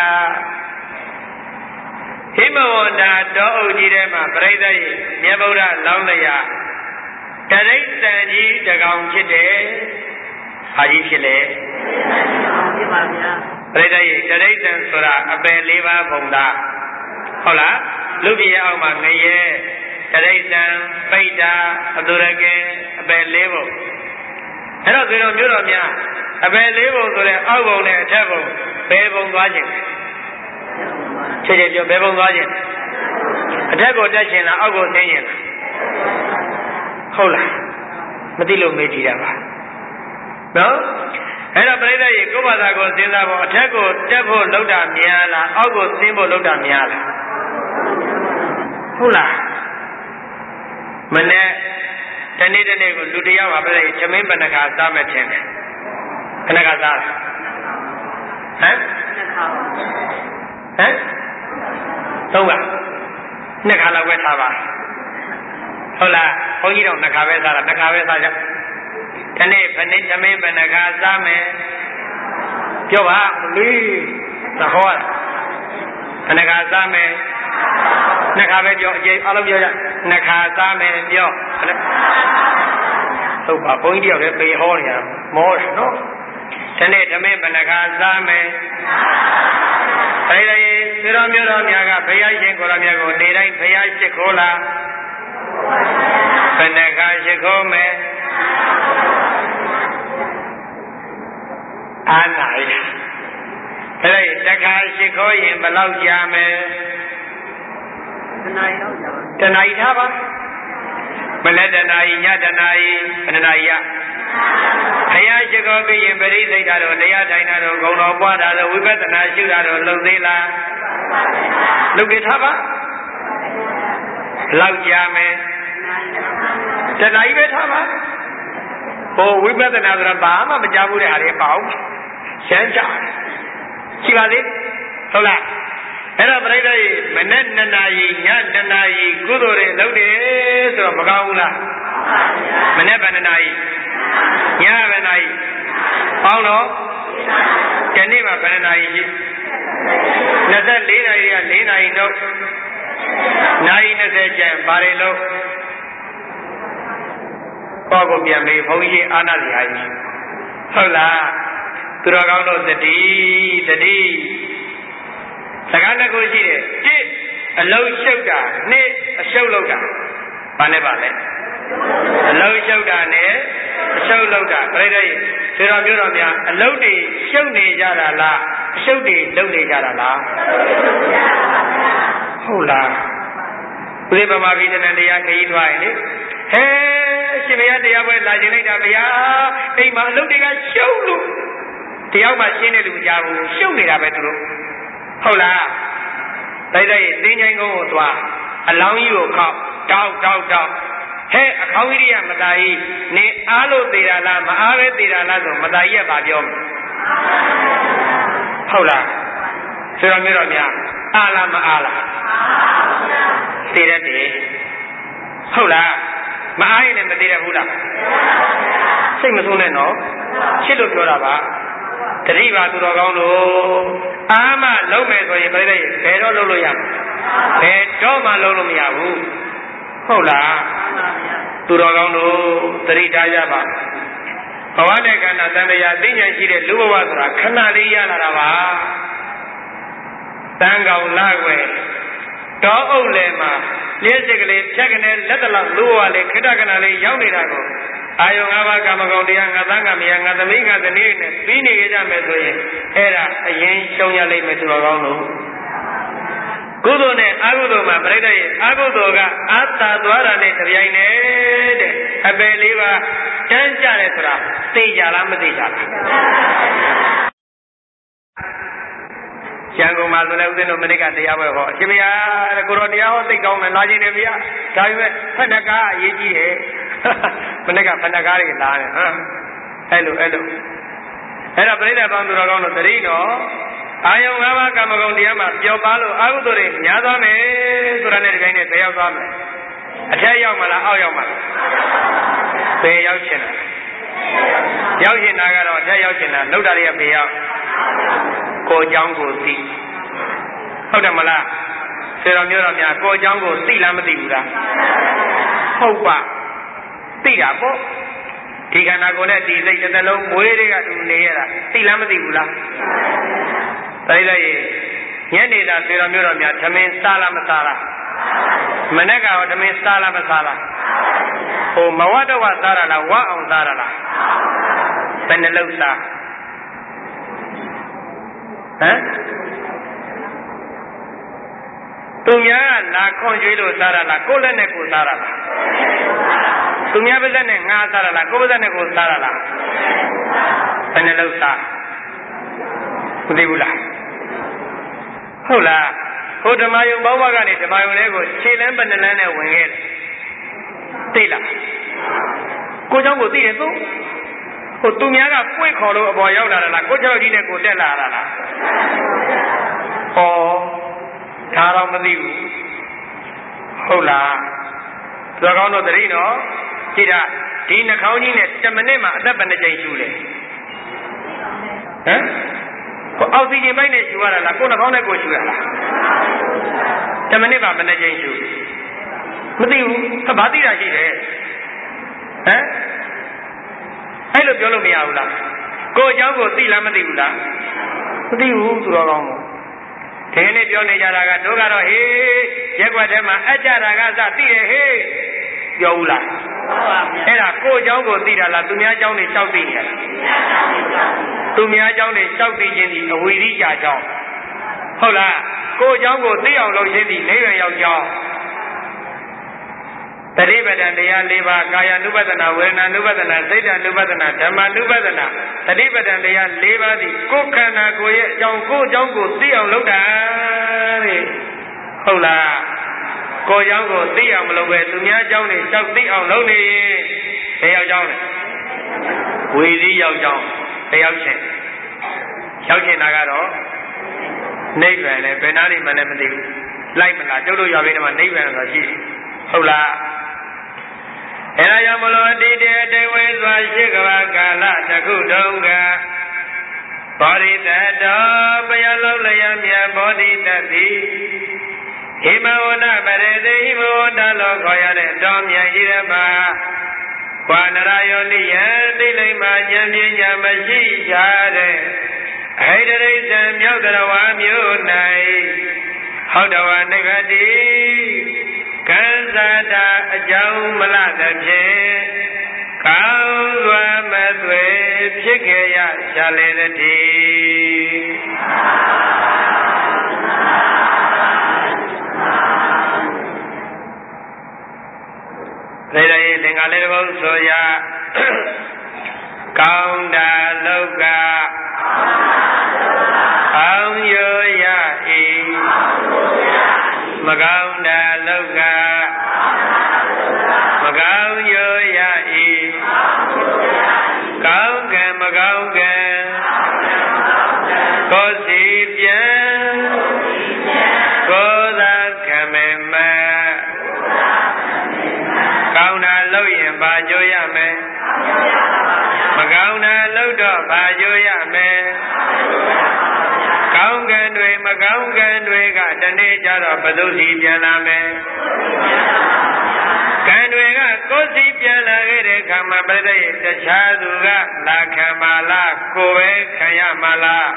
ဟိမဝန္တာတောအုပ်ကြီးထဲမှာပရိသတ်ရဲ့မြတ်ဗုဒ္ဓလောင်းလျာတရိစ္ဆာန်ကြီးတကောင်ဖြစ်တယ်။ဟာကြီးဖြစ်လေဖြစ်ပါဗျာပရိသတ်ရဲ့တရိစ္ဆာန်ဆိုတာအပယ်၄ပါးပုံသားဟုတ်လားလူပြည်အောက်မှာငရဲတရိစ္ဆာန်ပိဋ္ဌာအတုရကင်အပယ်၄ပုံအဲ့တော့ဒီလိုမျိုးတော်များအပယ်၄ပုံဆိုတဲ့အောက်ပုံနဲ့အထက်ပုံဘယ်ပုံသွားခြင်းခြေခြေပြောဘယ်ပုံသွားခြင်းအထက်ကိုတက်ခြင်းလားအောက်ကိုဆင်းခြင်းလားဟုတ်လားမသိလို့မေးကြည့်တာပါနော်အဲ့တော့ပြိဿရေကိုယ့်ဘာသာကိုစဉ်းစားဖို့အထက်ကိုတက်ဖို့လုပ်တာများလားအောက်ကိုဆင်းဖို့လုပ်တာများလားဟုတ်လားမနေ့တနေ့ကိုလူတယောက်ပါပဲသမင်းပဏ္ဏခါစားမယ်ထင်တယ်ခဏခါစားဟမ်သုံးပါနှစ်ခါလောက်ပဲထားပါဟုတ်လားဘုန်းကြီးတော့နှစ်ခါပဲစားတာနှစ်ခါပဲစားကြဒီနေ့ဘယ်နေ့သမင်းပဏ္ဏခါစားမယ်ပြောပါလေသဟောပဏ္ဏခါစားမယ်နှစ်ခါပဲပြောအကျေအားလုံးပြောကြနှစ်ခါစားမယ်ပြောဟုတ်ပါဘုန်းကြီးတယောက်လည်းပေဟောနေတာမောတယ်နော်ဒီနေ့သမင်းပဏ္ဏခါစားမယ်အဲဒီသေတော်မျိုးတော်များကဘုရားရှင်ကိုယ်တော်မြတ်ကိုနေတိုင်းဘုရားရှိခိုးလားပဏ္ဏခါရှိခိုးမယ်အာနာရအဲဒီတခါရှိခိုးရင်ဘယ်လောက်ကြာမယ်တဏှာထားပါမနေ့တဏှာညတဏှာဘယ်နှနာရီရဘုရားရှိခိုးပြီးရင်ပရိသိတ်တာတော့တရားထိုင်တာတော့ဂုဏ်တော်ပွားတာတော့ဝိပဿနာရှုတာတော့လုံသေးလားလုံကြထားပါလောက်ကြာမယ်တဏှာပဲထားပါဟိုဝိပဿနာဆိုတာဘာမှမကြားဘူးတဲ့အားတွေပေါ့ရှမ်းကြရှိပါသေးဟုတ်လားအဲ့တော့ပြိဿရေမနေ့2နာရီည2နာရီကုသိုလ်တွေလုပ်တယ်ဆိုတော့မကောင်းဘူးလားမနေ့ဘယ်2နာရီညဘယ်နာရီပေါင်းတော့ဒီနေ့မှာဘယ်နာရီရှိ24နာရီက4နာရီတော့နာရီ20ကျန်ဘာတွေလို့ကောကိုပြန်မေးဘုန်းကြီးအာနာစီဟာကြီးဟုတ်လားသူတော်ကောင်းတို့တတိစကားတစ်ခုရှိတယ်1အလုံးရှုပ်တာ2အရှုပ်လုပ်တာဘာနဲ့ပါလဲအလုံးရှုပ်တာနဲ့အရှုပ်လုပ်တာပြိတ္တိသေတော်မျိုးတော်များအလုံးတွေရှုပ်နေကြတာလားအရှုပ်တွေလုပ်နေကြတာလားဟုတ်လားဘုရားဗမာပြည်တဏ္ဍတရားခရီးသွားရင်လေဟဲရှင်ဘုရားတရားပွဲလာခြင်းလိုက်တာဗျာအိမ်မှာအလုံးတွေကရှုပ်လို့တယောက်မှရှင်းတဲ့လူမကြားဘူးရှုပ်နေတာပဲသူတို့ဟုတ်လားတိုက်တိုက်တင်းချိုင်းကုန်းကိုသွားအလောင်းကြီးကိုခောက်တောက်ဟဲ့အခေါင်းကြီးကမသားကြီးနေအားလို့သေးတာလားမအားပဲသေးတာလားဆိုမသားကြီးကဘာပြောမလဲဟုတ်လားဆိုတော့မျိုးတော်များအားလားမအားလားသိတတ်တယ်ဟုတ်လားမအားရင်လည်းမသိရဘူးလားစိတ်မဆိုးနဲ့နော်ချစ်လို့ပြောတာပါတတိပါသူတော်ကောင်းလို့အားမလုံးမယ်ဆိုရင်ပြိဿရေဘယ်တော့လုံးလို့ရဘယ်တော့မှလုံးလို့မရဘူးဟုတ်လားသူတော်ကောင်းတို့တတိထားကြပါဘဝနဲ့ကံနာတန်တရားသိဉာဏ်ရှိတဲ့လူဘဝဆိုတာခဏလေးရလာတာပါတန်ကောင်လာွယ်တောအုပ်လည်းမှာလျှက်စစ်ကလေးဖြတ်ကနေလက်တလောက်လူဘဝလေးခိတ္တကနာလေးရောက်နေတာကိုအာယုံ၅ပါးကာမဂုဏ်တရားငါသားငါမယားငါသမီးငါဇနီးနဲ့ပြီးနေကြမယ်ဆိုရင်အဲ့ဒါအရင်ရှုံးရလိမ့်မယ်သူတော်ကောင်းတို့ကုသိုလ်နဲ့အကုသိုလ်မှာပြိတ္တရဲ့အကုသိုလ်ကအတ္တသွားတာနဲ့တပြိုင်တည်းတဲ့အပယ်လေးပါတန်းကြတယ်ဆိုတာသိကြလားမသိကြလားရန်ကုန်မှာဆိုလည်းဦးဇင်းတို့မနစ်ကတရားပွဲဟောအရှင်ဘုရားတဲ့ကိုတော်တရားဟောသိကောင်းတယ်လာခြင်းတယ်ဗျာဒါပေမဲ့ဖက်နှကားအရေးကြီးတယ်မနစ်ကဖက်နှကားတွေလာတယ်ဟမ်အဲ့လိုအဲ့ဒါပြိဿပေါင်းသူတော်ကောင်းတို့တတိတော်အာယုံ၅ပါးကာမဂုဏ်တရားမှာပျော်ပါလို့အာဟုသိုလ်တွေညားသွားမယ်ဆိုတာနဲ့ဒီတိုင်းနဲ့ဘယ်ရောက်သွားမလဲအထက်ရောက်မလားအောက်ရောက်မလားဘယ်ရောက်ချင်လဲရောက်ချင်တာကတော့အထက်ရောက်ချင်တာလောက်တာတွေကဘယ်ရောက်ကိုအကြောင်းကိုသိဟုတ်တယ်မလားဆေတော်မျိုးတော်များကိုအကြောင်းကိုသိလားမသိဘူးလားဟုတ်ပါသိတာပေါ့ဒီခန္ဓာကိုယ်နဲ့ဒီစိတ်တစ်လုံးမွေးတွေကတူနေရတာသိလားမသိဘူးလားဒါလိုက်ရေညနေတာဆေတော်မျိုးတော်များသမင်းစားလားမစားလားမနေ့ကရောသမင်းစားလားမစားလားဟိုမဝတ္တဝစားရလားဝအောင်စားရလားဘယ်နှလုံးစားဟမ်သူများကလာခွန်ကျွေးလို့စားရလားကိုယ်လက်နဲ့ကိုယ်စားရလားသူများပါးစပ်နဲ့ငါစားရလားကိုယ်ပါးစပ်နဲ့ကိုယ်စားရလားဘယ်နှလုံးစားမသိဘူးလားဟုတ်လားဟိုဓမ္မယုံဘောဘကနေဓမ္မယုံတွေကိုခြေလန်းပဏ္ဏလန်းနဲ့ဝင်ခဲ့တယ်သိလားကိုเจ้าကိုသိတယ်သူဟိုသူများကပွင့်ခေါ်လို့အပေါ်ရောက်လာတာလားကိုเจ้าကြီးနဲ့ကိုတက်လာတာလားဟောဒါတော့မသိဘူးဟုတ်လားသူကောင်းတို့တတိနော်ကြည့်တာဒီနှာခေါင်းကြီးနဲ့10မိနစ်မှအသက်ဘယ်နှကြိမ်ရှူလဲဟမ်ကိုအောက်ဆီဂျင်ပိုက်နဲ့ရှူရတာလားကိုနှာခေါင်းနဲ့ကိုရှူရလား10မိနစ်မှဘယ်နှကြိမ်ရှူမသိဘူးဘာသိတာရှိတယ်ဟမ်အဲ့လိုပြောလို့မရဘူးလားကိုအကြောင်းကိုသိလားမသိဘူးလားမသိဘူးသူတော်ကောင်းဒီနေ့ပြောနေကြတာကတို့ကတော့ဟေးရက်ွက်ထဲမှာအကြတာကစသိတယ်ဟေးပြောဘူးလားအဲ့ဒါကိုအကြောင်းကိုသိတာလားသူများအကြောင်းတွေလျှောက်သိနေရလားသူများအကြောင်းတွေလျှောက်သိခြင်းဒီအဝိရိယအကြောင်းဟုတ်လားကိုအကြောင်းကိုသိအောင်လုပ်ခြင်းဒီနေရရောက်ကြောင်းတတိပဒံတရား၄ပါးကာယ ानु ပဒနာဝေဒနာ ानु ပဒနာစိတ် ानु ပဒနာဓမ္မ ानु ပဒနာတတိပဒံတရား၄ပါးသည်ကိုယ်ခန္ဓာကိုယ်ရဲ့အကြောင်းကိုယ်အကြောင်းကိုသိအောင်လုပ်တာတဲ့ဟုတ်လားကိုယ်အကြောင်းကိုသိအောင်မလုပ်ပဲသူများအကြောင်းတွေရှောက်သိအောင်လုပ်နေရင်ဘယ်ရောက်ကြောင်းလဲဝီရိရောက်ကြောင်းဘယ်ရောက်ချင်းရောက်ချင်းတာကတော့နိဗ္ဗာန်နဲ့ဘယ်နာလိမ့်မှလည်းမသိဘူးလိုက်မလားကျုပ်တို့ရွာဘေးထဲမှာနိဗ္ဗာန်ဆိုတာရှိဟုတ်လားအဲ့ဒါကြောင့်မလို့အတိတ်အတိတ်ဝေစွာရှိကဘာကာလတခုတုန်းကဘောဓိတတောဘယလုံးလျံမြတ်ဘောဓိတတိဟိမဝနပရေတိဟိမဝတလောခေါ်ရတဲ့တော်မြတ်ကြီးရပါဝါနရယောနိယသိလိမ္မာဉာဏ်ပညာမရှိကြတဲ့အဟိတရိစ္ဆံမြောက်တော်ဝါမျိုး၌ဟောတဝနိဗ္ဗတိကံစားတာအကြောင်းမလသဖြင့်ကောင်းစွာမသွေဖြစ်ခဲ့ရရှာလေတည်းဒါလည်းသင်္ဃာလေးတစ်ပုဒ်ဆိုရကောင်းတာလောကအောင်ရရ၏မကောင်းတာလောကမကောင်းရရ၏ကောင်းကံမကောင်းကံကိုယ်စီပြန်တော့ဘာကြိုးရမယ်ကောင်းကံတွေမကောင်းကံတွေကတနေ့ကျတော့ဘယ်သူစီပြန်လာမယ်ကံတွေကကိုယ်စီပြန်လာခဲ့တဲ့ခါမှာပြည့်တဲ့တခြားသူကလာခံပါလားကိုယ်ပဲခံရမှာလား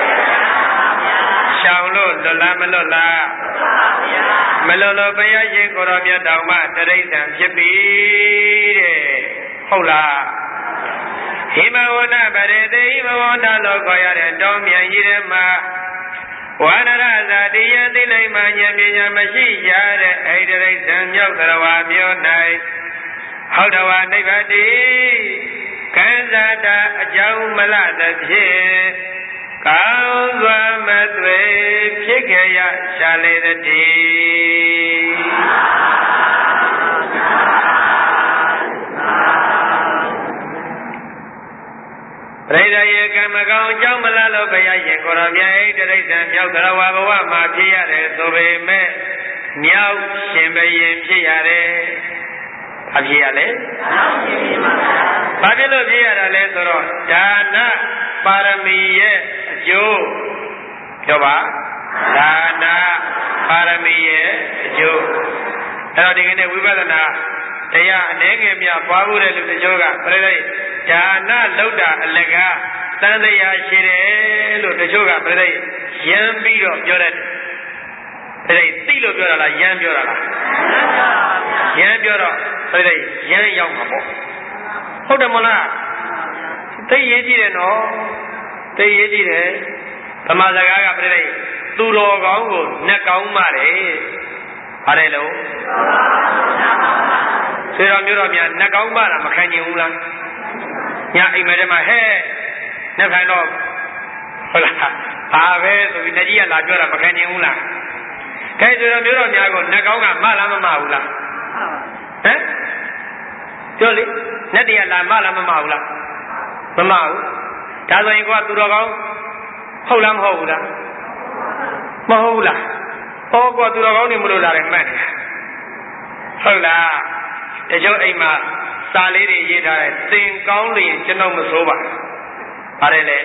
ရှောင်လို့လွတ်လားမလွတ်လားမလွတ်လို့ဘုရားရှင်ကိုရောမြတ်တော်မှာတရိစ္ဆာန်ဖြစ်ပြီတဲ့ဟုတ်လားဟိမဝန္တပရေတိဟိမဝန္တလို့ခေါ်ရတဲ့တောမြန်ကြီးထဲမှာဝါနရဇာတိယသိလိမ္မာဉာဏ်ပညာမရှိကြတဲ့အဲ့ဒီတရိစ္ဆာန်မြောက်သရဝါမျိုး၌ဟုတ်တော်ဝါနိဗ္ဗာတိကံစားတာအကြောင်းမလသဖြင့်ကောင်းစွာမသွေဖြစ်ခဲ့ရရှာလေတည်းပရိသေယကံမကောင်းအကြောင်းမလားလို့ဘုရားရှင်ကိုရောမြတ်ဣတိရိစ္ဆာန်မြောက်သရဝါဘဝမှာဖြစ်ရတယ်ဆိုပေမဲ့မြောက်ရှင်ဘယင်ဖြစ်ရတယ်။ဘာဖြစ်ရလဲ။မြောက်ရှင်ဖြစ်ပါဗျာ။ဘာဖြစ်လို့ဖြစ်ရတာလဲဆိုတော့ဒါနပါရမီရဲ့အကျိုးပြောပါဒါနပါရမီရဲ့အကျိုးအဲ့တော့ဒီကနေ့ဝိပဿနာတရားအနေငယ်မြပွားဖို့တဲ့လူတချို့ကပြိဿဒါနလောက်တာအလကားသံတရားရှိတယ်လို့တချို့ကပြိဿရမ်းပြီးတော့ပြောတတ်တယ်ပြိဿသိလို့ပြောတာလားရမ်းပြောတာလားရမ်းပြောတော့ပြိဿရမ်းရောက်မှာပေါ့ဟုတ်တယ်မလားသိရေးကြည့်တယ်နော်သိရေးကြည့်တယ်ဓမ္မစကားကပြိဿသူတော်ကောင်းကိုနှက်ကောင်းမှတယ်ပါတယ်လို့ဆွေတော်မျိုးတော်များနှက်ကောင်းမှတာမခံချင်ဘူးလားညအိမ်မထဲမှာဟဲ့နှက်ခံတော့ဟုတ်လားဘာပဲဆိုပြီးတကြီးကလာပြောတာမခံချင်ဘူးလားခဲဆွေတော်မျိုးတော်များကိုနှက်ကောင်းကမလားမမဘူးလားဟမ်ပြောလေနှက်တရလာမလားမမဘူးလားမမဘူးဒါဆိုရင်ကိုကသူတော်ကောင်းဟုတ်လားမဟုတ်ဘူးလားမဟုတ်ဘူးလားဟောကွာသူတော်ကောင်းနေမလို့လာတယ်မှတ်တယ်ဟုတ်လားတချို့အိမ်မှာစာလေးတွေရေးထားတယ်သင်ကောင်းလျင်ကျွန်တော်မစိုးပါပါတယ်လေ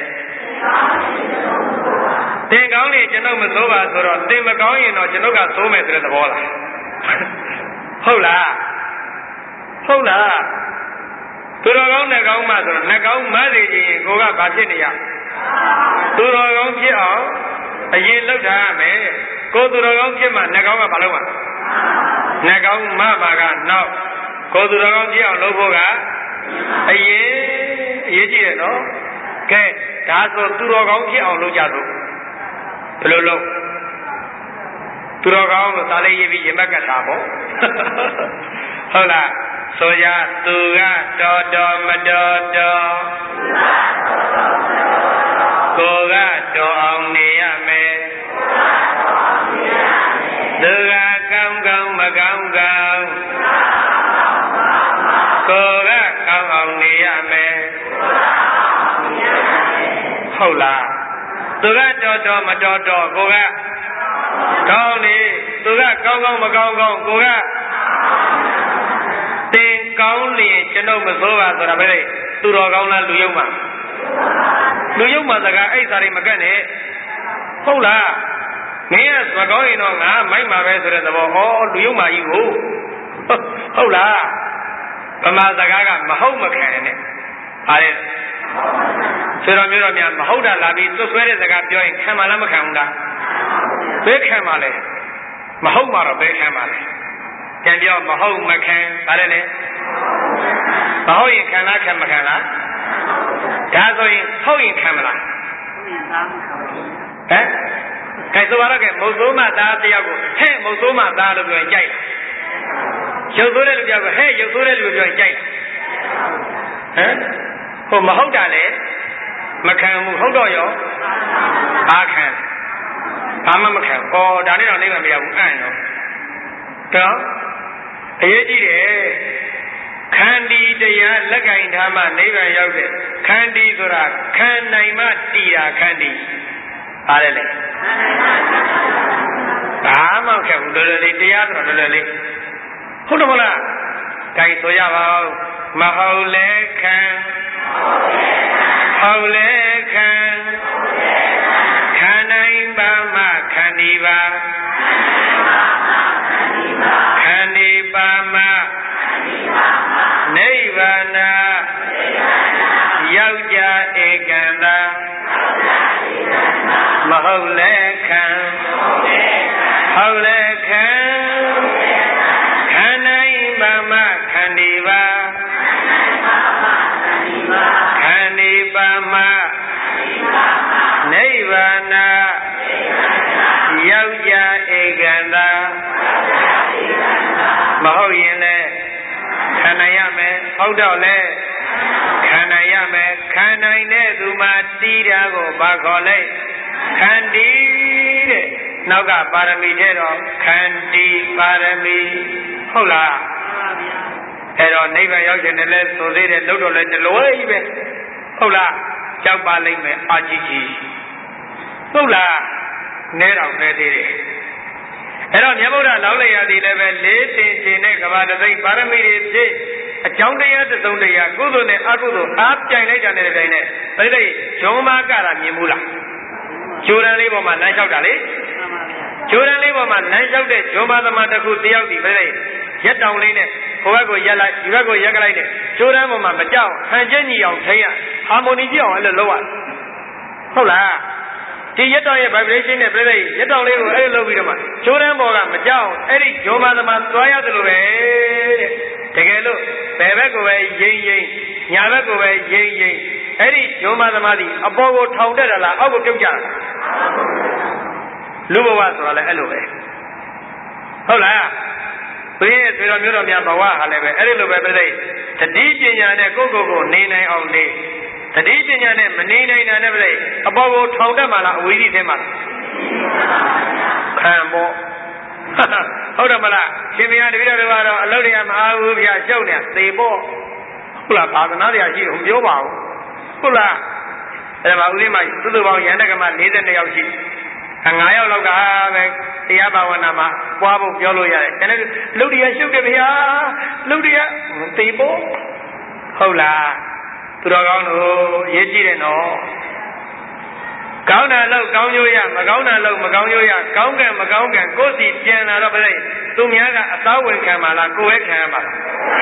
သင်ကောင်းလျင်ကျွန်တော်မစိုးပါဆိုတော့သင်မကောင်းရင်တော့ကျွန်တော်ကစိုးမယ်ဆိုတဲ့သဘောလားဟုတ်လားဟုတ်လားသူတော်ကောင်းနဲ့ကောင်းမှဆိုတော့နှကောင်းမသိခြင်းကိုကဘာဖြစ်နေရသူတော်ကောင်းဖြစ်အောင်အရင်လောက်ထားရမယ်ကိုသူတော်ကောင်းဖြစ်မှနှကောင်းကဘာလုပ်မှာနှကောင်းမပါကနောက်ကိုသူတော်ကောင်းဖြစ်အောင်လုပ်ဖို့ကအရေးကြီးတယ်နော်ကဲဒါဆိုသူတော်ကောင်းဖြစ်အောင်လုပ်ကြစို့ဘယ်လိုလုပ်သူတော်ကောင်းလို့သာလေးရေးပြီးရင်ဘက်ကတာပေါ့ဟုတ်လားဆိုကြသူကတော်တော်မတော်တော်ကိုကတော်အောင်နေရမယ်သူကကောင်းကောင်းမကောင်းကောင်းကိုကကောင်းအောင်နေရမယ်ဟုတ်လားသူကတော်တော်မတော်တော်ကိုကကောင်းလေသူကကောင်းကောင်းမကောင်းကောင်းကိုကသင်ကောင်းလျင်ကျွန်ုပ်မစိုးပါဆိုတာပဲသူတော်ကောင်းလားလူယုံမှာလူယုံမှာစကားအဲ့စာတွေမကတ်နဲ့ဟုတ်လားမင်းကမကောင်းရင်တော့ငါမိုက်မှာပဲဆိုတဲ့သဘောဟောလူယုံမှာကြီးကိုဟုတ်လားဗမာစကားကမဟုတ်မခံနဲ့ပါတယ်ဆိုတော့မျိုးတော့များမဟုတ်တာလာပြီးသွတ်ဆွဲတဲ့စကားပြောရင်ခံမလားမခံဘူးလားဘယ်ခံပါလဲမဟုတ်မှာတော့ဘယ်ခံပါလဲကြံပြောမဟုတ်မခံပါတယ်လေမဟုတ်ရင်ခံလားခံမခံလားဒါဆိုရင်ဟုတ်ရင်ခံမလားဟမ်ကဲဆိုပါတော့ကဲမုတ်ဆိုးမသားတယောက်ကိုဟဲ့မုတ်ဆိုးမသားလို့ပြောရင်ကြိုက်လားရုပ်ဆိုးတဲ့လူတယောက်ကိုဟဲ့ရုပ်ဆိုးတဲ့လူကိုပြောရင်ကြိုက်လားဟမ်ဟိုမဟုတ်တာလေမခံဘူးဟုတ်တော့ရောအားခံဘာမှမခံဩဒါနဲ့တော့နိဗ္ဗာန်မရဘူးအံ့ရောတော့အရေးကြီးတယ်ခန္တီတရားလက်ကင်ထားမှနိဗ္ဗာန်ရောက်တယ်ခန္တီဆိုတာခံနိုင်မှတည်တာခန္တီပါတယ်လေဘာမှမခံဘူးလောလောလေးတရားဆိုတော့လောလောလေးဟုတ်တယ်မလားကြိုင်ဆိုရပါဦးမဟုတ်လေခံခဟုတ်လေခံခန္နိုင်ပါမခန္ဒီပါခန္ဒီပါမနိဗ္ဗာန်ယောက်ျားဧကံသာမဟုတ်လေခံဟုတ်လေခံခန္နိုင်ပါမခန္ဒီပါခန္ဒီပါမနိဗ္ဗာန်ယောက်ျားဧကံသာမဟုတ်ရင်လည်းခန္ဓာရမယ်ဟုတ်တော့လေခန္ဓာရမယ်ခန္ဓာနဲ့သူမှတီးတာကိုဘာခေါ်လဲခန္တီတဲ့နောက်ကပါရမီတဲ့တော့ခန္တီပါရမီဟုတ်လားအဲ့တော့နိဗ္ဗာန်ရောက်ခြင်းနဲ့လဲဆိုသေးတယ်လို့တော့လဲတလွဲကြီးပဲဟုတ်လားကြောက်ပါလိမ့်မယ်အာကြီးကြီးဟုတ်လားနဲတော့နဲသေးတယ်အဲ့တော့မြတ်ဗုဒ္ဓလောက်လျာသည်လည်းပဲလေးတင်ခြင်းနဲ့ကဘာတသိပါရမီတွေဖြည့်အကြောင်းတရားတစ်စုံတရာကုသိုလ်နဲ့အကုသိုလ်အားပြိုင်လိုက်တာနဲ့တိုင်နဲ့ပြိဋိဂျုံမာကတာမြင်ဘူးလားကျိုးရန်လေးပေါ်မှာလမ်းလျှောက်တာလေကျိုးရန်လေးပေါ်မှာလမ်းလျှောက်တဲ့ဂျုံမာသမားတစ်ခုတယောက်ဒီပြိဋိရက်တောင်လေးနဲ့ဟိုဘက်ကိုရက်လိုက်ဒီဘက်ကိုရက်ကလိုက်နဲ့ကျိုးရန်ပေါ်မှာမကြောက်ဟန်ချက်ညီအောင်ထိန်းရဟာမိုနီပြအောင်အဲ့လိုလုပ်ရဟုတ်လားဒီရက်တောင်ရဲ့ vibration နဲ့ပြိဋိရက်တောင်လေးကိုအဲ့လိုလုပ်ပြီးတော့မှကျိုးရန်ပေါ်ကမကြောက်အဲ့ဒီဂျုံမာသမားသွားရတယ်လို့ပဲတဲ့တကယ်လို့ဘယ်ဘက်ကိုပဲရိမ့်ရိမ့်ညာဘက်ကိုပဲရိမ့်ရိမ့်အဲ့ဒီဂျုံမာသမားဒီအပေါ်ကိုထောင်တက်တာလားအောက်ကိုပြုတ်ကြတာလူဘဝဆိုတာလည်းအဲ့လိုပဲဟုတ်လားဘုရားရဲ့ဆွေတော်မျိုးတော်များဘဝဟာလည်းပဲအဲ့ဒီလိုပဲပြိဋိတတိပညာနဲ့ကိုယ့်ကိုယ်နေနိုင်အောင်နေတတိပညာနဲ့မနေနိုင်တာနဲ့ပြိဋိအပေါ်ကိုထောင်တက်မှလားအဝိဇ္ဇိထဲမှာခံဖို့ဟုတ်တယ်မလားရှင်မယားတပည့်တော်တွေကတော့အလုပ်တွေကမအားဘူးဗျာရှုပ်နေသေဖို့ဟုတ်လားဘာသနာတရားရှိလို့ပြောပါဦးဟုတ်လားအဲ့ဒါမှဦးလေးမသုတ္တပေါင်းရဟန္တာကမ42ယောက်ရှိ9ယောက်လောက်ကပဲတရားဘာဝနာမှာပွားဖို့ပြောလို့ရတယ်ကျွန်တော်လုပ်တရားရှုပ်တယ်ဗျာလုပ်တရားသေဖို့ဟုတ်လားသူတော်ကောင်းတို့ရေးကြည့်တယ်နော်ကောင်းတာလို့ကောင်းကျိုးရမကောင်းတာလို့မကောင်းကျိုးရကောင်းကံမကောင်းကံကိုယ်စီပြန်လာတော့ပြည့်သူများကအသောဝင်ခံပါလားကိုယ်ပဲခံရပါလား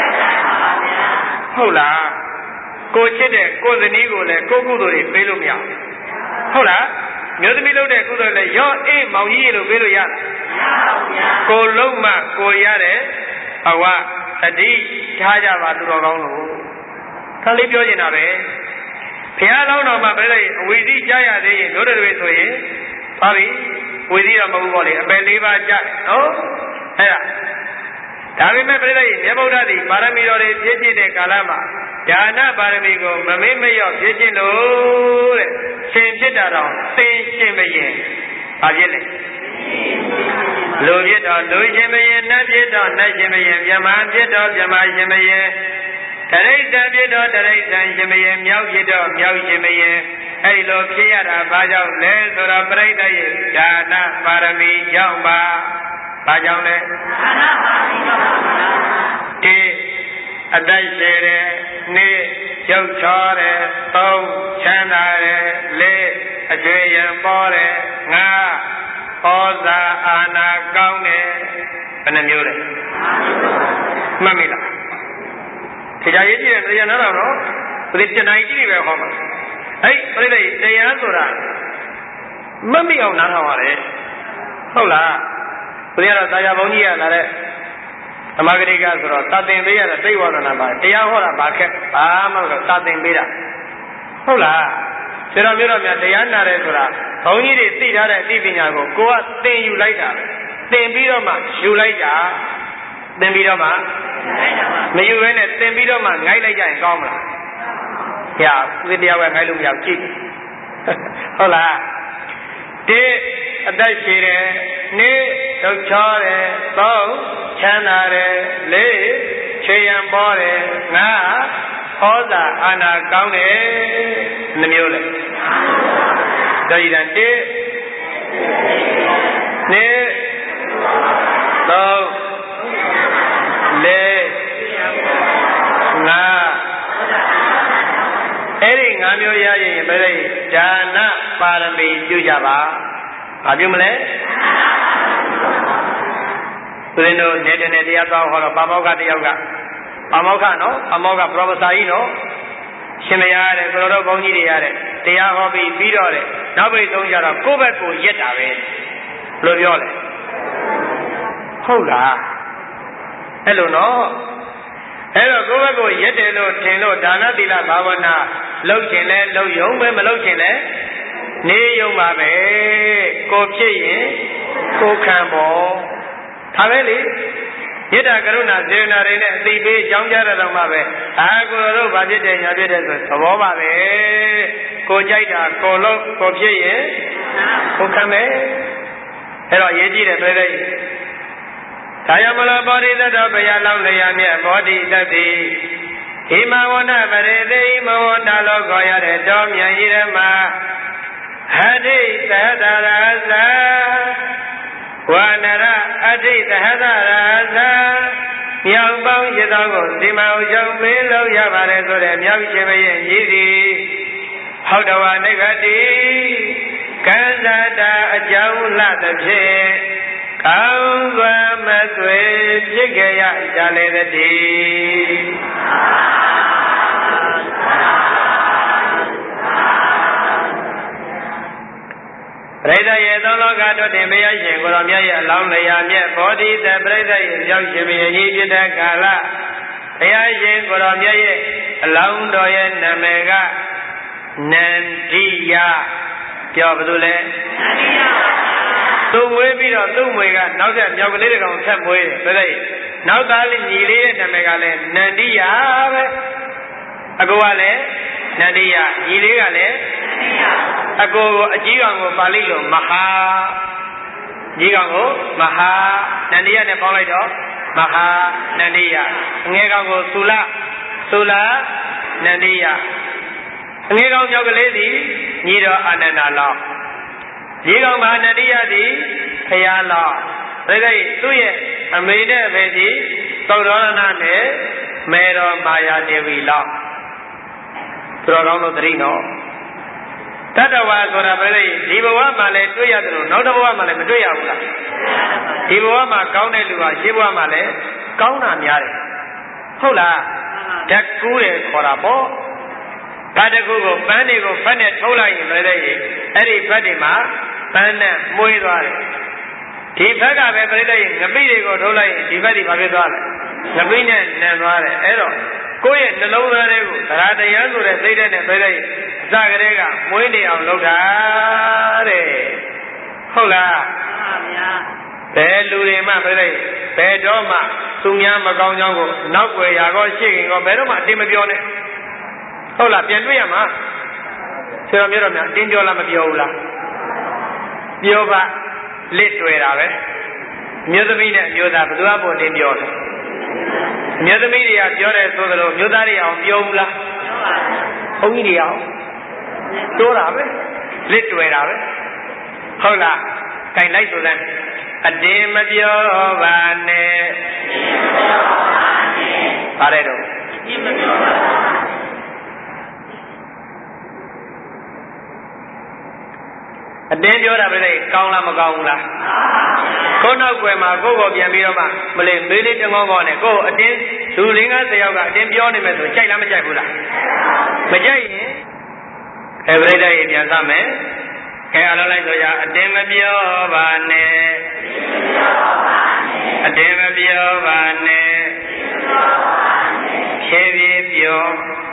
ဟုတ်လားကိုချစ်တဲ့ကိုဇနီးကိုလည်းကိုကုသိုလ်တွေပေးလို့မရဟုတ်လားမျိုးသမီးလုပ်တဲ့ကုသိုလ်လည်းရော့အေးမောင်ကြီးလို့ပေးလို့ရလားမရပါဘူးဗျာကိုလုံးမှကိုရတဲ့ဘဝတတိထားကြပါသူတော်ကောင်းလို့ဒါလေးပြောနေတာပဲဘုရားလောင်းတော်မှာပြည့်အဝိဇ္ဇိကြားရသေးရင်တို့တွေဆိုရင်ပါပြီဝိဇ္ဇိတော့မဟုတ်ပါလေအပယ်၄ပါးကြားနော်အဲ့ဒါပေမဲ့ပြည့်မြတ်ဗုဒ္ဓသည်ပါရမီတော်တွေပြည့်စုံတဲ့ကာလမှာဒါနပါရမီကိုမမေ့မလျော့ပြည့်စုံလို့တဲ့ရှင်ဖြစ်တာတော့သင်ရှင်မရင်ဘာဖြစ်လဲလူဖြစ်တော့လူရှင်မရင်နတ်ဖြစ်တော့နတ်ရှင်မရင်မြမဖြစ်တော့မြမရှင်မရင်တရိစ္ဆာန်ဖြစ်တော့တရိစ္ဆာန်ရှင်မရင်မြောက်ဖြစ်တော့မြောက်ရှင်မရင်အဲ့ဒီလိုဖြစ်ရတာဘာကြောင့်လဲဆိုတော့ပြိဋ္ဌရဲ့ဒါနပါရမီကြောင့်ပါဘာကြောင့်လဲဒါနပါရမီကြောင့်ပါတိအတိုက်ရှိတယ်နှစ်ရုပ်ချောတယ်သုံးချမ်းသာတယ်လေးအကျွေးရံပေါ်တယ်ငါဩဇာအာနာကောင်းတယ်ဘယ်နှမျိုးလဲမှတ်မိလားတရားရေးကြည့်တယ်တရားနာတော့နော်ဒီတဏှာကြီးတွေပဲဟောမှာအဲ့ပြိဋိတရားဆိုတာမမိအောင်နားထောင်ရတယ်ဟုတ်လားဘုရားတော်သာယာဘုန်းကြီးကလာတဲ့ဓမ္မဂရိကဆိုတော့သာသင်ပေးရတဲ့သိဝါဒနာပါတရားဟောတာဘာခက်ဘာမှမဟုတ်သာသင်ပေးတာဟုတ်လားဆရာမျိုးတော်များတရားနာတယ်ဆိုတာဘုန်းကြီးတွေသိထားတဲ့အသိပညာကိုကိုကသင်ယူလိုက်တာသင်ပြီးတော့မှယူလိုက်တာသင်ပြီးတော့မှမယူဘဲနဲ့သင်ပြီးတော့မှငိုက်လိုက်ကြရင်ကောင်းမလား။ညာဒီတရားပဲငိုက်လို့မရဘူးကြည့်ဟုတ်လားတိအသက်ရှိတယ်နှစ်ဒုက္ခတယ်သုံးချမ်းသာတယ်လေးချွေရန်ပေါ်တယ်ငါဩဇာအာဏာကောင်းတယ်နှမျိုးလေတော်ရည်တန်တိနှစ်သုံးလေးငါအဲ့ဒီ၅မျိုးရရင်ပြိဿဒါနပါရမီပြုကြပါဘာပြုမလဲသူတို့နေတဲ့တရားသွားဟောတော့ပါမောက္ခတယောက်ကပါမောက္ခနော်ပါမောက္ခပရောဖက်ဆာကြီးနော်ရှင်မရတဲ့ကိုတော်ဘုန်းကြီးတွေရတဲ့တရားဟောပြီးတော့တဲ့နောက်ပိတ်ဆုံးကြတော့ကိုယ့်ဘက်ကိုရက်တာပဲလို့ပြောတယ်ဟုတ်လားအဲ့လိုနော်အဲ့တော့ကိုယ့်ဘက်ကိုရက်တယ်လို့ထင်လို့ဒါနသီလဘာဝနာလုပ်ခြင်းလဲလုပ်ယုံပဲမလုပ်ခြင်းလဲနေယုံပါပဲကိုဖြစ်ရင်ကိုခံပေါ်ဒါပဲလေမေတ္တာကရုဏာစေတနာတွေနဲ့အသိပေးကြောင်းကြရတော့မှပဲကိုယ်တို့ဘာဖြစ်တယ်ညာဖြစ်တယ်ဆိုသဘောပါပဲကိုကြိုက်တာကိုလို့ကိုဖြစ်ရင်ကိုခံမယ်အဲ့တော့ရေးကြည့်တယ်ပြိဿဒါယမလဘောဓိသတ္တဘုရားလောင်းလျာမြတ်ဘောဓိတတ္တိဟိမဝန္ဒပရိသေမဝန္ဒလောကောရတဲ့တောမြန်ဤရမဟတိသဟတရာဇာဝါနရအဋိသဟတရာဇာမြောက်ပေါင်းရသောကိုစီမံဥချုပ်ပေးလို့ရပါတယ်ဆိုတဲ့မြောက်ရှင်မရဲ့ရည်သည်ဟောတဝနိဂတိကံဇာတာအကြောင်းလှသဖြင့်ကောင်းစွာမသွေဖြစ်ကြရကြလေတည်းပရိသတ်ရဲ့သုံးလောကတို့တင်ဘုရားရှင်ကိုရောမြတ်ရဲ့အလောင်းလျာမြတ်ဘောဓိတပရိသတ်ရဲ့ရောက်ရှင်ဘုရားကြီးဖြစ်တဲ့ကာလဘုရားရှင်ကိုရောမြတ်ရဲ့အလောင်းတော်ရဲ့နာမည်ကနန္ဒီယပြောဘာလို့လဲနန္ဒီယသူမွေးပြီးတော့သူ့မွေကနောက်ဆက်မြောက်ကလေးတစ်ကောင်ဆက်မွေးတယ်ပြိဿနောက်သားလေးညီလေးရဲ့နာမည်ကလည်းနန္ဒီယပဲအကိုကလည်းနန္ဒီယညီလေးကလည်းအကိုအကြီးကောင်ကိုပါဠိလိုမဟာကြီးကောင်ကိုမဟာနန္ဒီယနဲ့ပေါင်းလိုက်တော့မဟာနန္ဒီယအငယ်ကောင်ကိုသုလနန္ဒီယအငယ်ကောင်ကြောက်ကလေးသည်ညီတော်အာနန္ဒာလောင်းကြီးကောင်မဟာနန္ဒီယသည်ဖရာလောင်းဒါကြိသူ့ရဲ့အမေနဲ့အဖေသည်သုဒ္ဓရဏနဲ့မေတော်မာယာဒေဝီလောင်းသူတော်ကောင်းတို့သတိနော်တတ္တဝါဆိုတာပဲလေဒီဘဝမှာလည်းတွေ့ရတယ်လို့နောက်တစ်ဘဝမှာလည်းမတွေ့ရဘူးလားဒီဘဝမှာကောင်းတဲ့လူဟာရှေးဘဝမှာလည်းကောင်းတာများတယ်ဟုတ်လားဓာတ်ကူးတယ်ခေါ်တာပေါ့ဓာတ်တစ်ခုကိုပန်းတွေကိုဖက်နဲ့ထုတ်လိုက်ရင်လည်းအဲ့ဒီဖက်တွေမှာပန်းနဲ့မှုေးသွားတယ်ဒီဖက်ကပဲပြိတ္တိငပိတွေကိုထုတ်လိုက်ရင်ဒီဖက်တွေဘာဖြစ်သွားလဲငပိနဲ့နံသွားတယ်အဲ့တော့ကိုယ့်ရဲ့နှလုံးသားလေးကိုသရတရားဆိုတဲ့စိတ်နဲ့ပြိတ္တိစကလေးကမွေးနေအောင်လုပ်တာတဲ့ဟုတ်လားမှန်ပါဗျာဘယ်လူတွေမှပြိတ္တိဘယ်တော့မှသူများမကောင်းကြောင်းကိုနောက်ွယ်ရာကောရှိခင်ကောဘယ်တော့မှအတင်းမပြောနဲ့ဟုတ်လားပြန်တွေ့ရမှာဆရာမျိုးတော်များအတင်းပြောလားမပြောဘူးလားပြောပါလစ်တွေ့တာပဲမြို့သမီးနဲ့အမျိုးသားဘယ်သူကပိုတင်းပြောလဲမြို့သမီးတွေကပြောတယ်ဆိုသလိုမြို့သားတွေအောင်ပြောဘူးလားဘုန်းကြီးတွေအောင်ပြောတာပဲလစ်တွေ့တာပဲဟုတ်လားခိုင်လိုက်ဆိုတဲ့ အတင်းမပြောပါနဲ့ပါတယ်တော့အတင်းမပြောပါအတင်းပြောတာပဲလေကောင်းလားမကောင်းဘူးလားကိုနောက်ွယ်မှာကိုကိုပြန်ပြီးတော့မှမလေးမေးလေးတငေါကောနဲ့ကိုအတင်းလူ၄50ယောက်ကအတင်းပြောနေမယ်ဆိုကြိုက်လားမကြိုက်ဘူးလားမကြိုက်ရင်အဲပြိတ္တရေပြန်စမယ်ခဲအားလုံးလိုက်ဆိုရအတင်းမပြောပါနဲ့အတင်းမပြောပါနဲ့ဖြည်းဖြည်းပြော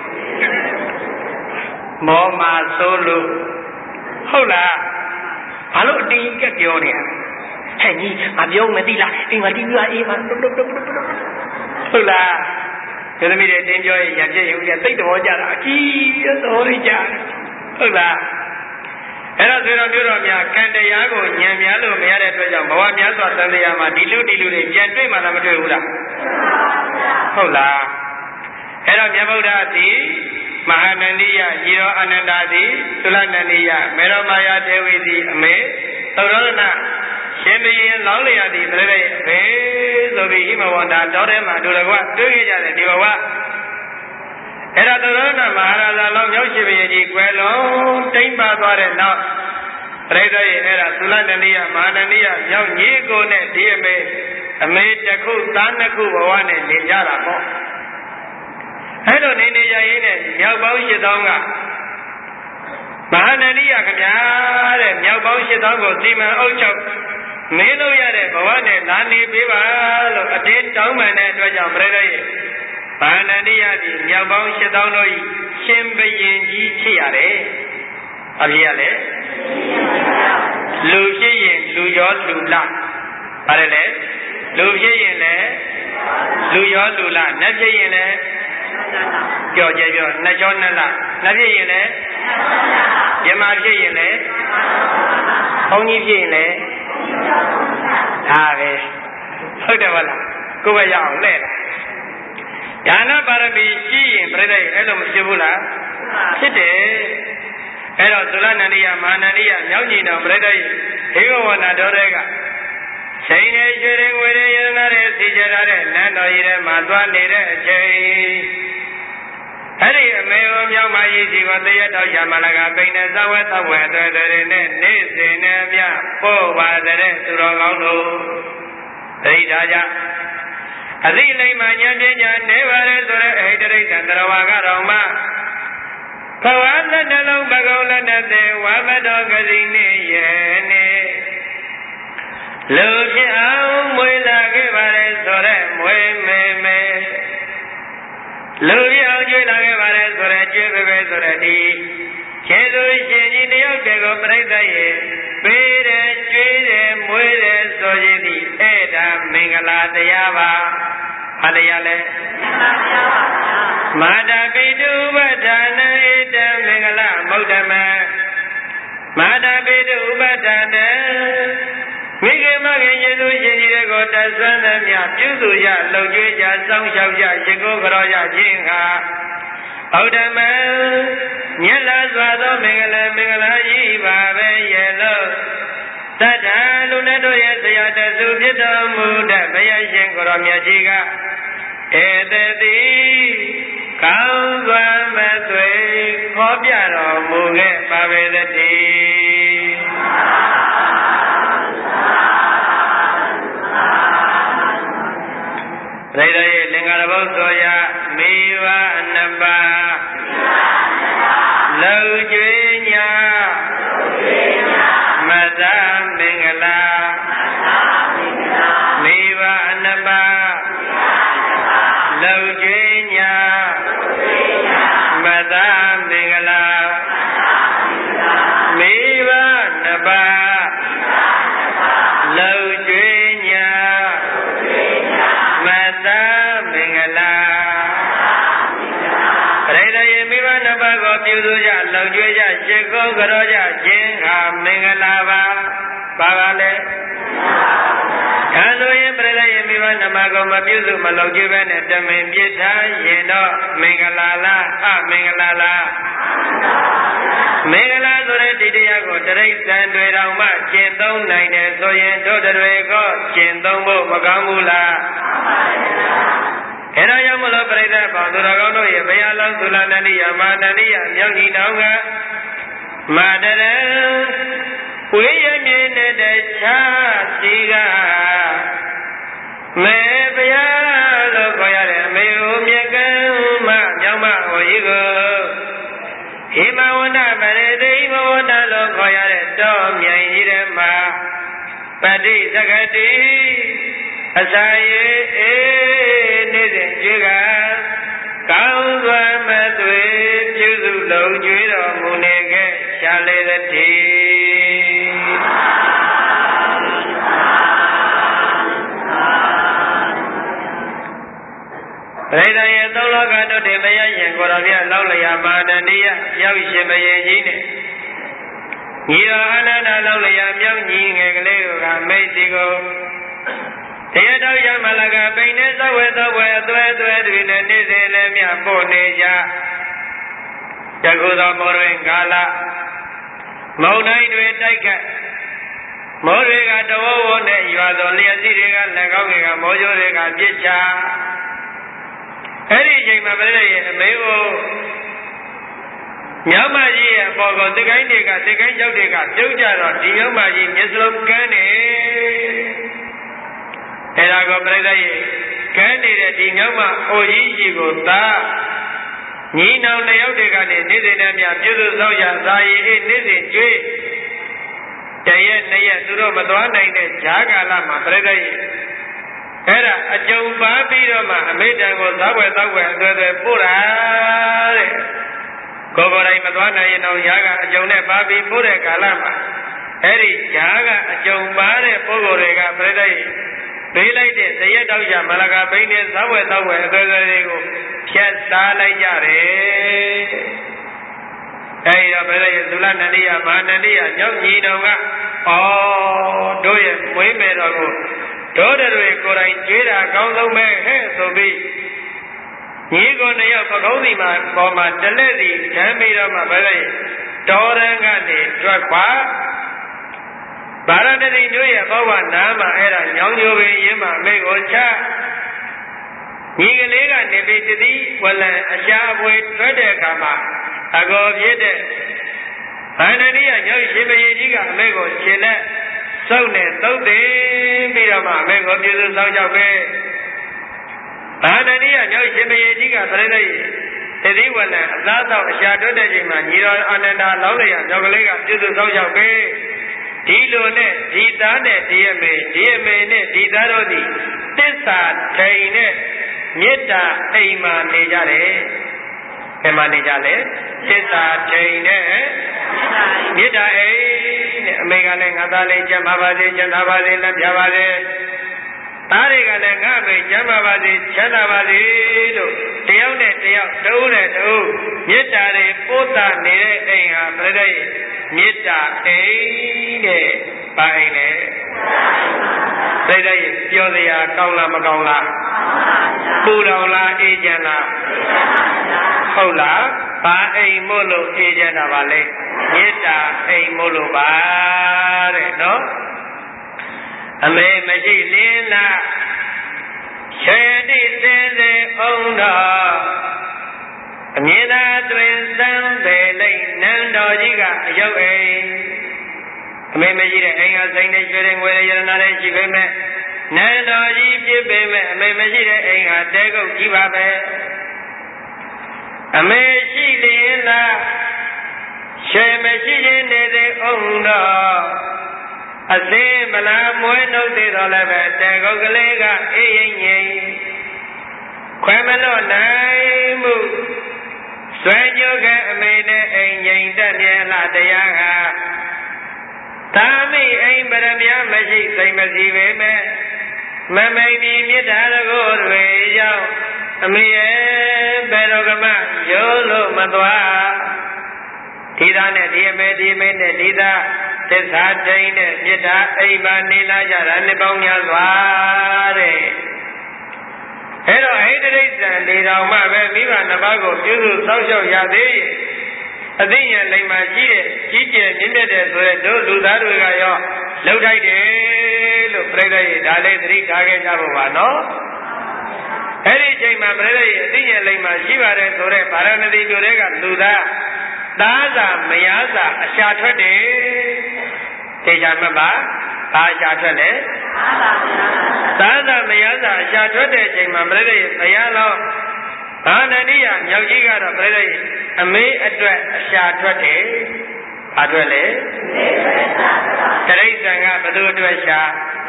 မောမာဆိုးလို့ဟုတ်လားဘာလို့အတင်းကပြောနေရဟဲ့ကြီးမပြောမသိလားအိမ်မှာတီးပြအေးမှာဟုတ်လားဒီသမီးတွေတင်းပြောရင်ရပြည့်ရုံနဲ့သိတော်ကြတာအကြီးသဘောလေးကြဟုတ်လားအဲ့တော့ဆိုတော့ပြောတော်များကံတရားကိုဉာဏ်များလို့မရတဲ့အတွက်ကြောင့်ဘဝများစွာသံတရားမှာဒီလူတွေပြန်တွေ့မှလားမတွေ့ဘူးလားဟုတ်လားအဲ့တော့မြတ်ဗုဒ္ဓသည်မဟာနန္ဒီယညီတော်အာနန္ဒာသည်သုလနန္ဒီယမေရောမာယာဒေဝီသည်အမေသုရောဒနာရှင်ဘုရင်လောင်းလျာသည်ပြည့်အဖေဆိုပြီးဟိမဝန္တာတောထဲမှာဒုရကတွေ့ခဲ့ကြတယ်ဒီဘဝအဲ့ဒါသုရောဏမဟာရာဇာလောင်းမြောက်ရှိပရဲ့ကြီးကွယ်လုံးတိမ့်ပါသွားတဲ့နောက်ပရိသေရဲ့အဲ့ဒါသုလနန္ဒီယမဟာနန္ဒီယမြောက်ညီကိုနဲ့ဒီအမေတစ်ခုသားနှစ်ခုဘဝနဲ့နေကြတာပေါ့အဲ့လိုနေကြရင်းနဲ့မြောက်ပေါင်း8000ကမဟာနန္ဒီယခင်ဗျာတဲ့မြောက်ပေါင်း8000ကိုစီမံအုပ်ချုပ်မင်းတို့ရတဲ့ဘဝနဲ့လာနေပေးပါလို့အတင်းတောင်းပန်တဲ့အတွက်ကြောင့်ပရိသေရဲ့မဟာနန္ဒီယကြီးမြောက်ပေါင်း8000တို့ဤရှင်ဘရင်ကြီးဖြစ်ရတယ်။အဖြစ်ရလေလူဖြစ်ရင်လူရောလူလပါတယ်လေလူဖြစ်ရင်လည်းလူရောလူလနတ်ဖြစ်ရင်လည်းကြောကြပြောနှစ်ကြောနှစ်လနတ်ဖြစ်ရင်လည်းမြမဖြစ်ရင်လည်းဘုန်းကြီးဖြစ်ရင်လည်းဒါပဲဟုတ်တယ်ဗလားကိုယ်ပဲရအောင်လဲ့လားဒါနပါရမီရှိရင်ပြိဿရဲ့အဲ့လိုမဖြစ်ဘူးလားဖြစ်တယ်အဲ့တော့သုလနန္ဒီယမဟာနန္ဒီယမြောက်ညီတော်ပြိဿရဲ့ဒေဝဝနာတော်တွေကချိန်နဲ့ရွှေတွေငွေတွေရတနာတွေစီကြထားတဲ့နန်းတော်ကြီးထဲမှာသွားနေတဲ့အချိန်အဲ့ဒီအမေဝမြောက်မကြီးစီကိုတရက်တော်ရှာမလာကပိန်နဲ့သဝဲသဝဲတွေတွေနဲ့နေ့စဉ်နဲ့မြပို့ပါတဲ့သူတော်ကောင်းတို့သတိထားကြအသိလိမ္မာဉာဏ်ပညာနေပါလေဆိုတဲ့အိတရိစ္ဆန်တော်ဝါကတော့မှဘဝလက်နှလုံးပကုံးလက်နဲ့သေးဝါမတော်ကစီနေရဲ့နေလူဖြစ်အောင်မွေးလာခဲ့ပါလေဆိုတဲ့မွေးမေမေလူဖြစ်အောင်ကျွေးလာခဲ့ပါလေဆိုတဲ့ကျွေးပေပေဆိုတဲ့ဒီကျေသူရှင်ကြီးတယောက်တည်းကိုပြိဿရဲ့ပေးတယ်ကျွေးတယ်မွေးတယ်ဆိုရင်ဒီအဲ့ဒါမင်္ဂလာတရားပါဘာတရားလဲမာတာပိတုပဋ္ဌာနေတမင်္ဂလမௌဓမမာတာပိတုပဋ္ဌာနေမိခင်မခင်ယေသူရှင်ကြီးတွေကိုတသန်းသမျှပြုစုရလှုပ်ကြွေးကြစောင့်ရှောက်ကြရှိခိုးကြောကြခြင်းဟာဩဓမမြတ်လာစွာသောမင်္ဂလာကြီးပါပဲရဲ့လို့တတ္တလူနဲ့တို့ရဲ့ဆရာတဆုဖြစ်တော်မူတဲ့ဘုရားရှင်ကိုရောမြတ်ကြီးကဧတတိကောင်းစွာမသွေခေါ်ပြတော်မူခဲ့ပါပေသတည်းပရိသေရဲ့လင်္ကာရဘုသောယမိဝနှစ်ပါးလုံကျွေးညာမသာမင်္ဂလာမိဝနှစ်ပါးလုံကျွေးညာမသာမင်္ဂလာမိဝနှစ်ပါးလုံကျွေးညာမသာမင်္ဂလာပရိသေယေမိဘနှစ်ပါးကိုပြုစုကြလုံကျွေးကြရှိခိုးကြောကြခြင်းဟာမင်္ဂလာပါပါပါလေခံဆိုရင်ပြိဿယေမိဘနှစ်ပါးကိုမပြုစုမလုံကျွေးပဲနဲ့တမင်ပြစ်ထားရင်တော့မင်္ဂလာလားအမင်္ဂလာလားမင်္ဂလာဆိုတဲ့ဒီတရားကိုတရိစ္ဆာန်တွေတော်မှကျင့်သုံးနိုင်တယ်ဆိုရင်တို့တွေကိုကျင့်သုံးဖို့မကောင်းဘူးလားအဲဒါကြောင့်မလို့ပြိဿပေါင်းသူတော်ကောင်းတို့ရဲ့ဘုရားလောင်းသုလနန္ဒီယမဟာနန္ဒီယမြောက်ညီတော်ကမာတရဝိယမြင့်တဲ့တခြားစီကမေဘုရားလို့ခေါ်ရတဲ့အမေဟိုမြကံမမြောက်မဟိုကြီးကိုဟိမဝန္ဒပရိသေဟိမဝန္ဒလို့ခေါ်ရတဲ့တောမြိုင်ကြီးထဲမှာပฏิသကတိအစာရေအေးနေ့စဉ်ကျွေးကကောင်းစွာမသွေပြုစုလုံကျွေးတော်မူနေခဲ့ရှာလေသတည်းပရိသေရဲ့သုံးလောကတို့တည်းဘုရားရှင်ကိုယ်တော်မြတ်လောက်လျာပါဒဏိယရောက်ရှင်ဘယင်ကြီးနဲ့ညီတော်အနန္တလောက်လျာမြောက်ညီငယ်ကလေးတို့ကမိတ်စီကိုတရားတော်ရမလာကပိန်နဲ့သဝဲသောဘွယ်အသွဲသွဲတွေနဲ့နေ့စဉ်လည်းမြပို့နေကြတခုသောမောရင်းကာလမုန်တိုင်းတွေတိုက်ခတ်မိုးတွေကတဝဝနဲ့ရွာသောလျက်စီတွေကလက်ကောင်းတွေကမိုးကြိုးတွေကပြစ်ချအဲ့ဒီအချိန်မှာပြိဿရဲ့အမေကိုမြောက်မကြီးရဲ့အပေါ်ကိုတကိုင်းတွေကတကိုင်းကြောက်တွေကပြုတ်ကြတော့ဒီမြောက်မကြီးမျက်စလုံးကန်းနေအဲ့ဒါကိုပြိဿရဲ့ကန်းနေတဲ့ဒီမြောက်မအိုကြီးကိုသာညီနောင်နှစ်ယောက်တွေကနေနေ့စဉ်နဲ့များပြုစုဆောင်ရသာရည်နေ့စဉ်ကျွေးတရက်နှစ်ရက်သူတို့မသွားနိုင်တဲ့ဈာကာလမှာပြိဿရဲ့အဲ့ဒါအကြုံပါပြီးတော့မှအမိတံကိုသောက်ွယ်အသွယ်ပို့တာတဲ့ကိုယ်ကိုယ်တိုင်မသွားနိုင်ရင်တော့ဈာကအကြုံနဲ့ပါပြီးပို့တဲ့ကာလမှာအဲ့ဒီဈာကအကြုံပါတဲ့ပုဂ္ဂိုလ်တွေကပြိဿရဲ့ပေးလိုက်တဲ့တရက်တောက်ရမလကာဘိန်းနဲ့သောက်ွယ်အသွယ်တွေကိုဖြတ်စားလိုက်ကြတယ်အဲဒီတော့ပြိဿရဲ့သုလနန္ဒိယမဟာနန္ဒိယညောင်းညီတော်ကတို့ရဲ့မွေးမယ်တော်ကိုတို့တွေကိုယ်တိုင်ကျွေးတာအကောင်းဆုံးပဲဟဲ့ဆိုပြီးညီကိုနှစ်ယောက်ပကုံးစီမှာပေါ်မှာတလက်စီဓမ်းပြီးတော့မှပြိဿရဲ့တော်ရန်ကနေထွက်ခွာဗာရဏသီတို့ရဲ့ဘောဝနာမှာအဲ့ဒါညောင်းညိုပင်ရင်းမှာအမိကိုချညီကလေးကနေပြီးတတိဝလံအရှားပွေထွက်တဲ့အခါမှာအကောဖြစ်တဲ့ဗန္ဒနိယညောင်းရှင်မကြီးကအမိကိုခြေလက်စုပ်နဲ့သုတ်သိပြီးတော့မှအမိကိုပြုစုဆောင်ကြောက်ပဲဗန္ဒနိယညောင်းရှင်မကြီးကပြိဿရဲ့တတိဝလံအသားတော့အရှားထွက်တဲ့ချိန်မှာညီတော်အာနန္ဒာလောင်းလျာညောင်းကလေးကပြုစုဆောင်ကြောက်ပဲဒီလိုနဲ့ဒီသားနဲ့ဒီအမေနဲ့ဒီသားတို့သည်သစ္စာထိန်နဲ့မေတ္တာအိမ်မှာနေကြတယ်။ဘယ်မှာနေကြလဲ။သစ္စာထိန်နဲ့မေတ္တာအိမ်နဲ့အမေကလည်းငါသားလေးကျမ်းပါပါစေကျမ်းသာပါစေလက်ပြပါစေ။သားတွေကလည်းငါအမေကျမ်းပါပါစေချမ်းသာပါစေလို့တယောက်နဲ့တယောက်တဦးနဲ့တဦးမေတ္တာတွေပို့တာနေတဲ့အိမ်ဟာပြိဿရဲ့မေတ္တာအိမ်တဲ့ပါအိမ်နဲ့ပြိဿရဲ့ပြောစရာကောင်းလားမကောင်းလားပူတော်လားအေးချမ်းလားဟုတ်လားပါအိမ်မို့လို့အေးချမ်းတာပါလေမေတ္တာအိမ်မို့လို့ပါတဲ့နော်အမေမရှိလင်းလားရှေတိစင်စေအောင်တော်အမြင်သာတွင်စံပေလိမ့်နန်းတော်ကြီးကအယုတ်အိမ်အမေမရှိတဲ့အိမ်ကစိန်နဲ့ရွှေတဲ့ငွေရတနာနဲ့ရှိပေမဲ့နန်းတော်ကြီးဖြစ်ပေမဲ့အမေမရှိတဲ့အိမ်ဟာတဲကုတ်ကြီးပါပဲအမေရှိတယ်လားရွှေမရှိခြင်းနေသေးအောင်တော့အစင်းမလားမွေးနှုတ်သေးတော်လည်းပဲတဲကုတ်ကလေးကအေးရင်ငိမ့်ခွဲမလို့နိုင်မှုဆွဲကြိုးကအမေနဲ့အိမ်ငိမ့်တက်မြဲလားတရားဟာသာမိအိမ်ပရမယမရှိစိတ်မစီပေမဲ့မမိန်ဒီမေတ္တာကိုတွေရောက်အမေရဲ့ဘေရောကမရိုးလို့မသွားဒီသားနဲ့ဒီအမေနဲ့ဒီသားသစ္စာတိန်နဲ့မေတ္တာအိမ်ပါနေလာကြတာနှစ်ပေါင်းများစွာတဲ့အဲ့တော့ဟိတရိစ္ဆန်နေတော်မှပဲမိဘနှစ်ပါးကိုပြုစုစောင့်ရှောက်ရသေးရဲ့အသိဉာဏ်လိမ္မာရှိတဲ့ကြီးကျယ်မြင့်မြတ်တဲ့ဆိုတဲ့တို့လူသားတွေကရောလှုပ်ထိုက်တယ်လို့ပြိဿရဲ့ဒါလေးသတိထားခဲ့ကြဖို့ပါနော်အဲ့ဒီအချိန်မှာပြိဿရဲ့အသိဉာဏ်လိမ္မာရှိပါတယ်ဆိုတဲ့ဗာရဏသီမြို့တွေကလူသားသားစာမယားစာအရှာထွက်တယ်တေချာမှတ်ပါဘာအရှာထွက်လဲသားစာမယားစာအရှာထွက်တဲ့အချိန်မှာပြိဿရဲ့ဘုရားလောင်းဘာနန္ဒိယမြောက်ကြီးကတော့ပြိဿရဲ့အမေအတွက်အရှာထွက်တယ်ဘာထွက်လဲတရိစ္ဆာန်ကဘယ်သူအတွက်ရှာ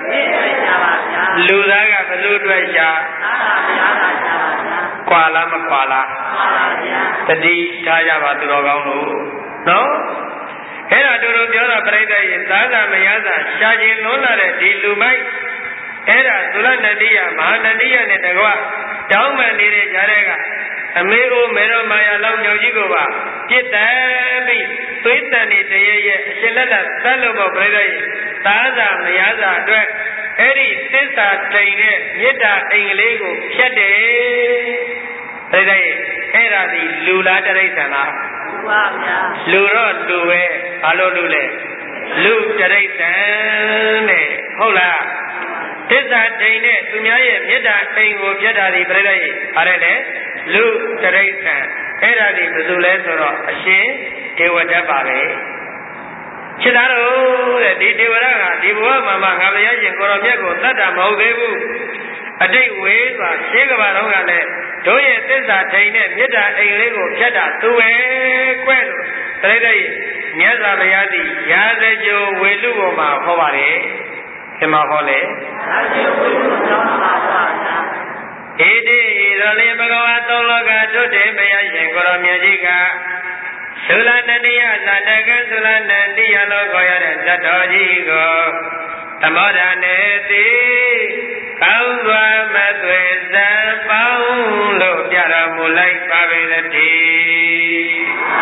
လူသားကဘယ်သူအတွက်ရှာကွာလားမကွာလားတတိထားကြပါသူတော်ကောင်းတို့နော်အဲ့ဒါတို့ပြောတာပြိဿရဲ့သာသမယသာရှာခြင်းလွန်းလာတဲ့ဒီလူမိုက်အဲ့ဒါသုလနန္ဒိယမဟာနန္ဒိယနဲ့တကွတောင်းပန်နေတဲ့ကြားထဲကအမေကိုမေတော်မာယာလောင်းညောင်ကြီးကိုပါပြစ်တန်ပြီးသွေးတန်နေတရေရဲ့အရှင်လက်လက်သတ်လို့ပေါ့ပြိဿရဲ့သာသမယသာအတွက်အဲ့ဒီသစ္စာတိန်နဲ့မေတ္တာအိမ်ကလေးကိုဖြတ်တယ်ပြိဿရဲ့အဲ့ဒါဒီလူလားတရိစ္ဆာန်လားလူပါဗျာလူတော့လူပဲဘာလို့လူလဲလူတရိစ္ဆာန်နဲ့ဟုတ်လားသစ္စာတိန်နဲ့သူများရဲ့မေတ္တာအိမ်ကိုဖြတ်တာဒီပြိဿရဲ့ဗါတယ်လေလူတရိစ္ဆာန်အဲ့ဒါဒီဘယ်သူလဲဆိုတော့အရှင်ဒေဝဒတ်ပါပဲခြေသားတို့တဲ့ဒီဒေဝရကဒီဘဝမှာမှငါဘုရားရှင်ကိုရောမြတ်ကိုတတ်တာမဟုတ်သေးဘူးအတိတ်ဝေးစွာရှင်းကဘာတော့ကလည်းတို့ရဲ့သစ္စာထိန်နဲ့မေတ္တာအိမ်လေးကိုဖြတ်တာသူပဲကွဲ့လို့တရိတ်တဲ့မြတ်စွာဘုရားသည်ရာဇကြိုဝေလူပေါ်မှာဟောပါတယ်ဒီမှာဟောလေရာဇကြိုဝေလူကျောင်းမှာဟောတာဣတိရောလေဘဂဝါသုံးလောကတုတေဘုရားရှင်ကိုရောမြတ်ကြီးကသုလနန္တိယသတ္တကသုလနန္တိယလို့ခေါ်ရတဲ့သတ္တော်ကြီးကိုသမောဒနေတိကောင်းစွာမသွေစံပေါင်းလို့ပြတော်မူလိုက်ပါပေသတည်း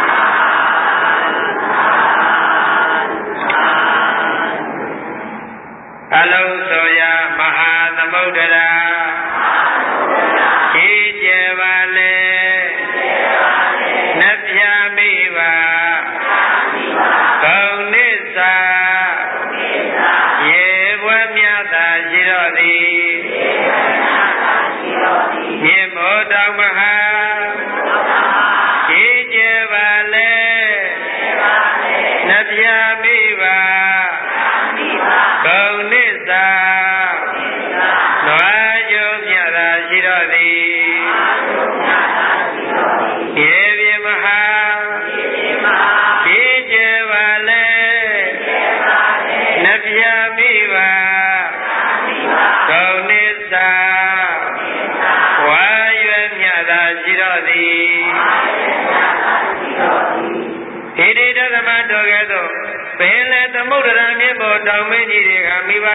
အလုံးစုံရာမဟာသမုဒ္ဒရာကြီးကျယ်ပါလေနတ်ပြမိပါဂုဏ်နစ္စာရေဘွယ်မြတ်သာရှိတော်သည်မြင့်မို့တောင်မဟာကြီးကျယ်ပါလေနတ်ပြမိပါဂုဏ်နစ္စာနွားကျုံမြတ်သာရှိတော်သည်ရေပြမဟာကြီးကျယ်ပါလေနတ်ပြမိပါဂုဏ်နစ္စာဝါရွယ်မြတ်သာရှိတော်သည်ဣတိတသမတော်ကဲ့သို့ပင်လေသမုဒ္ဒရာမြင့်ပေါ်တောင်မင်းကြီးတွေကမိဘ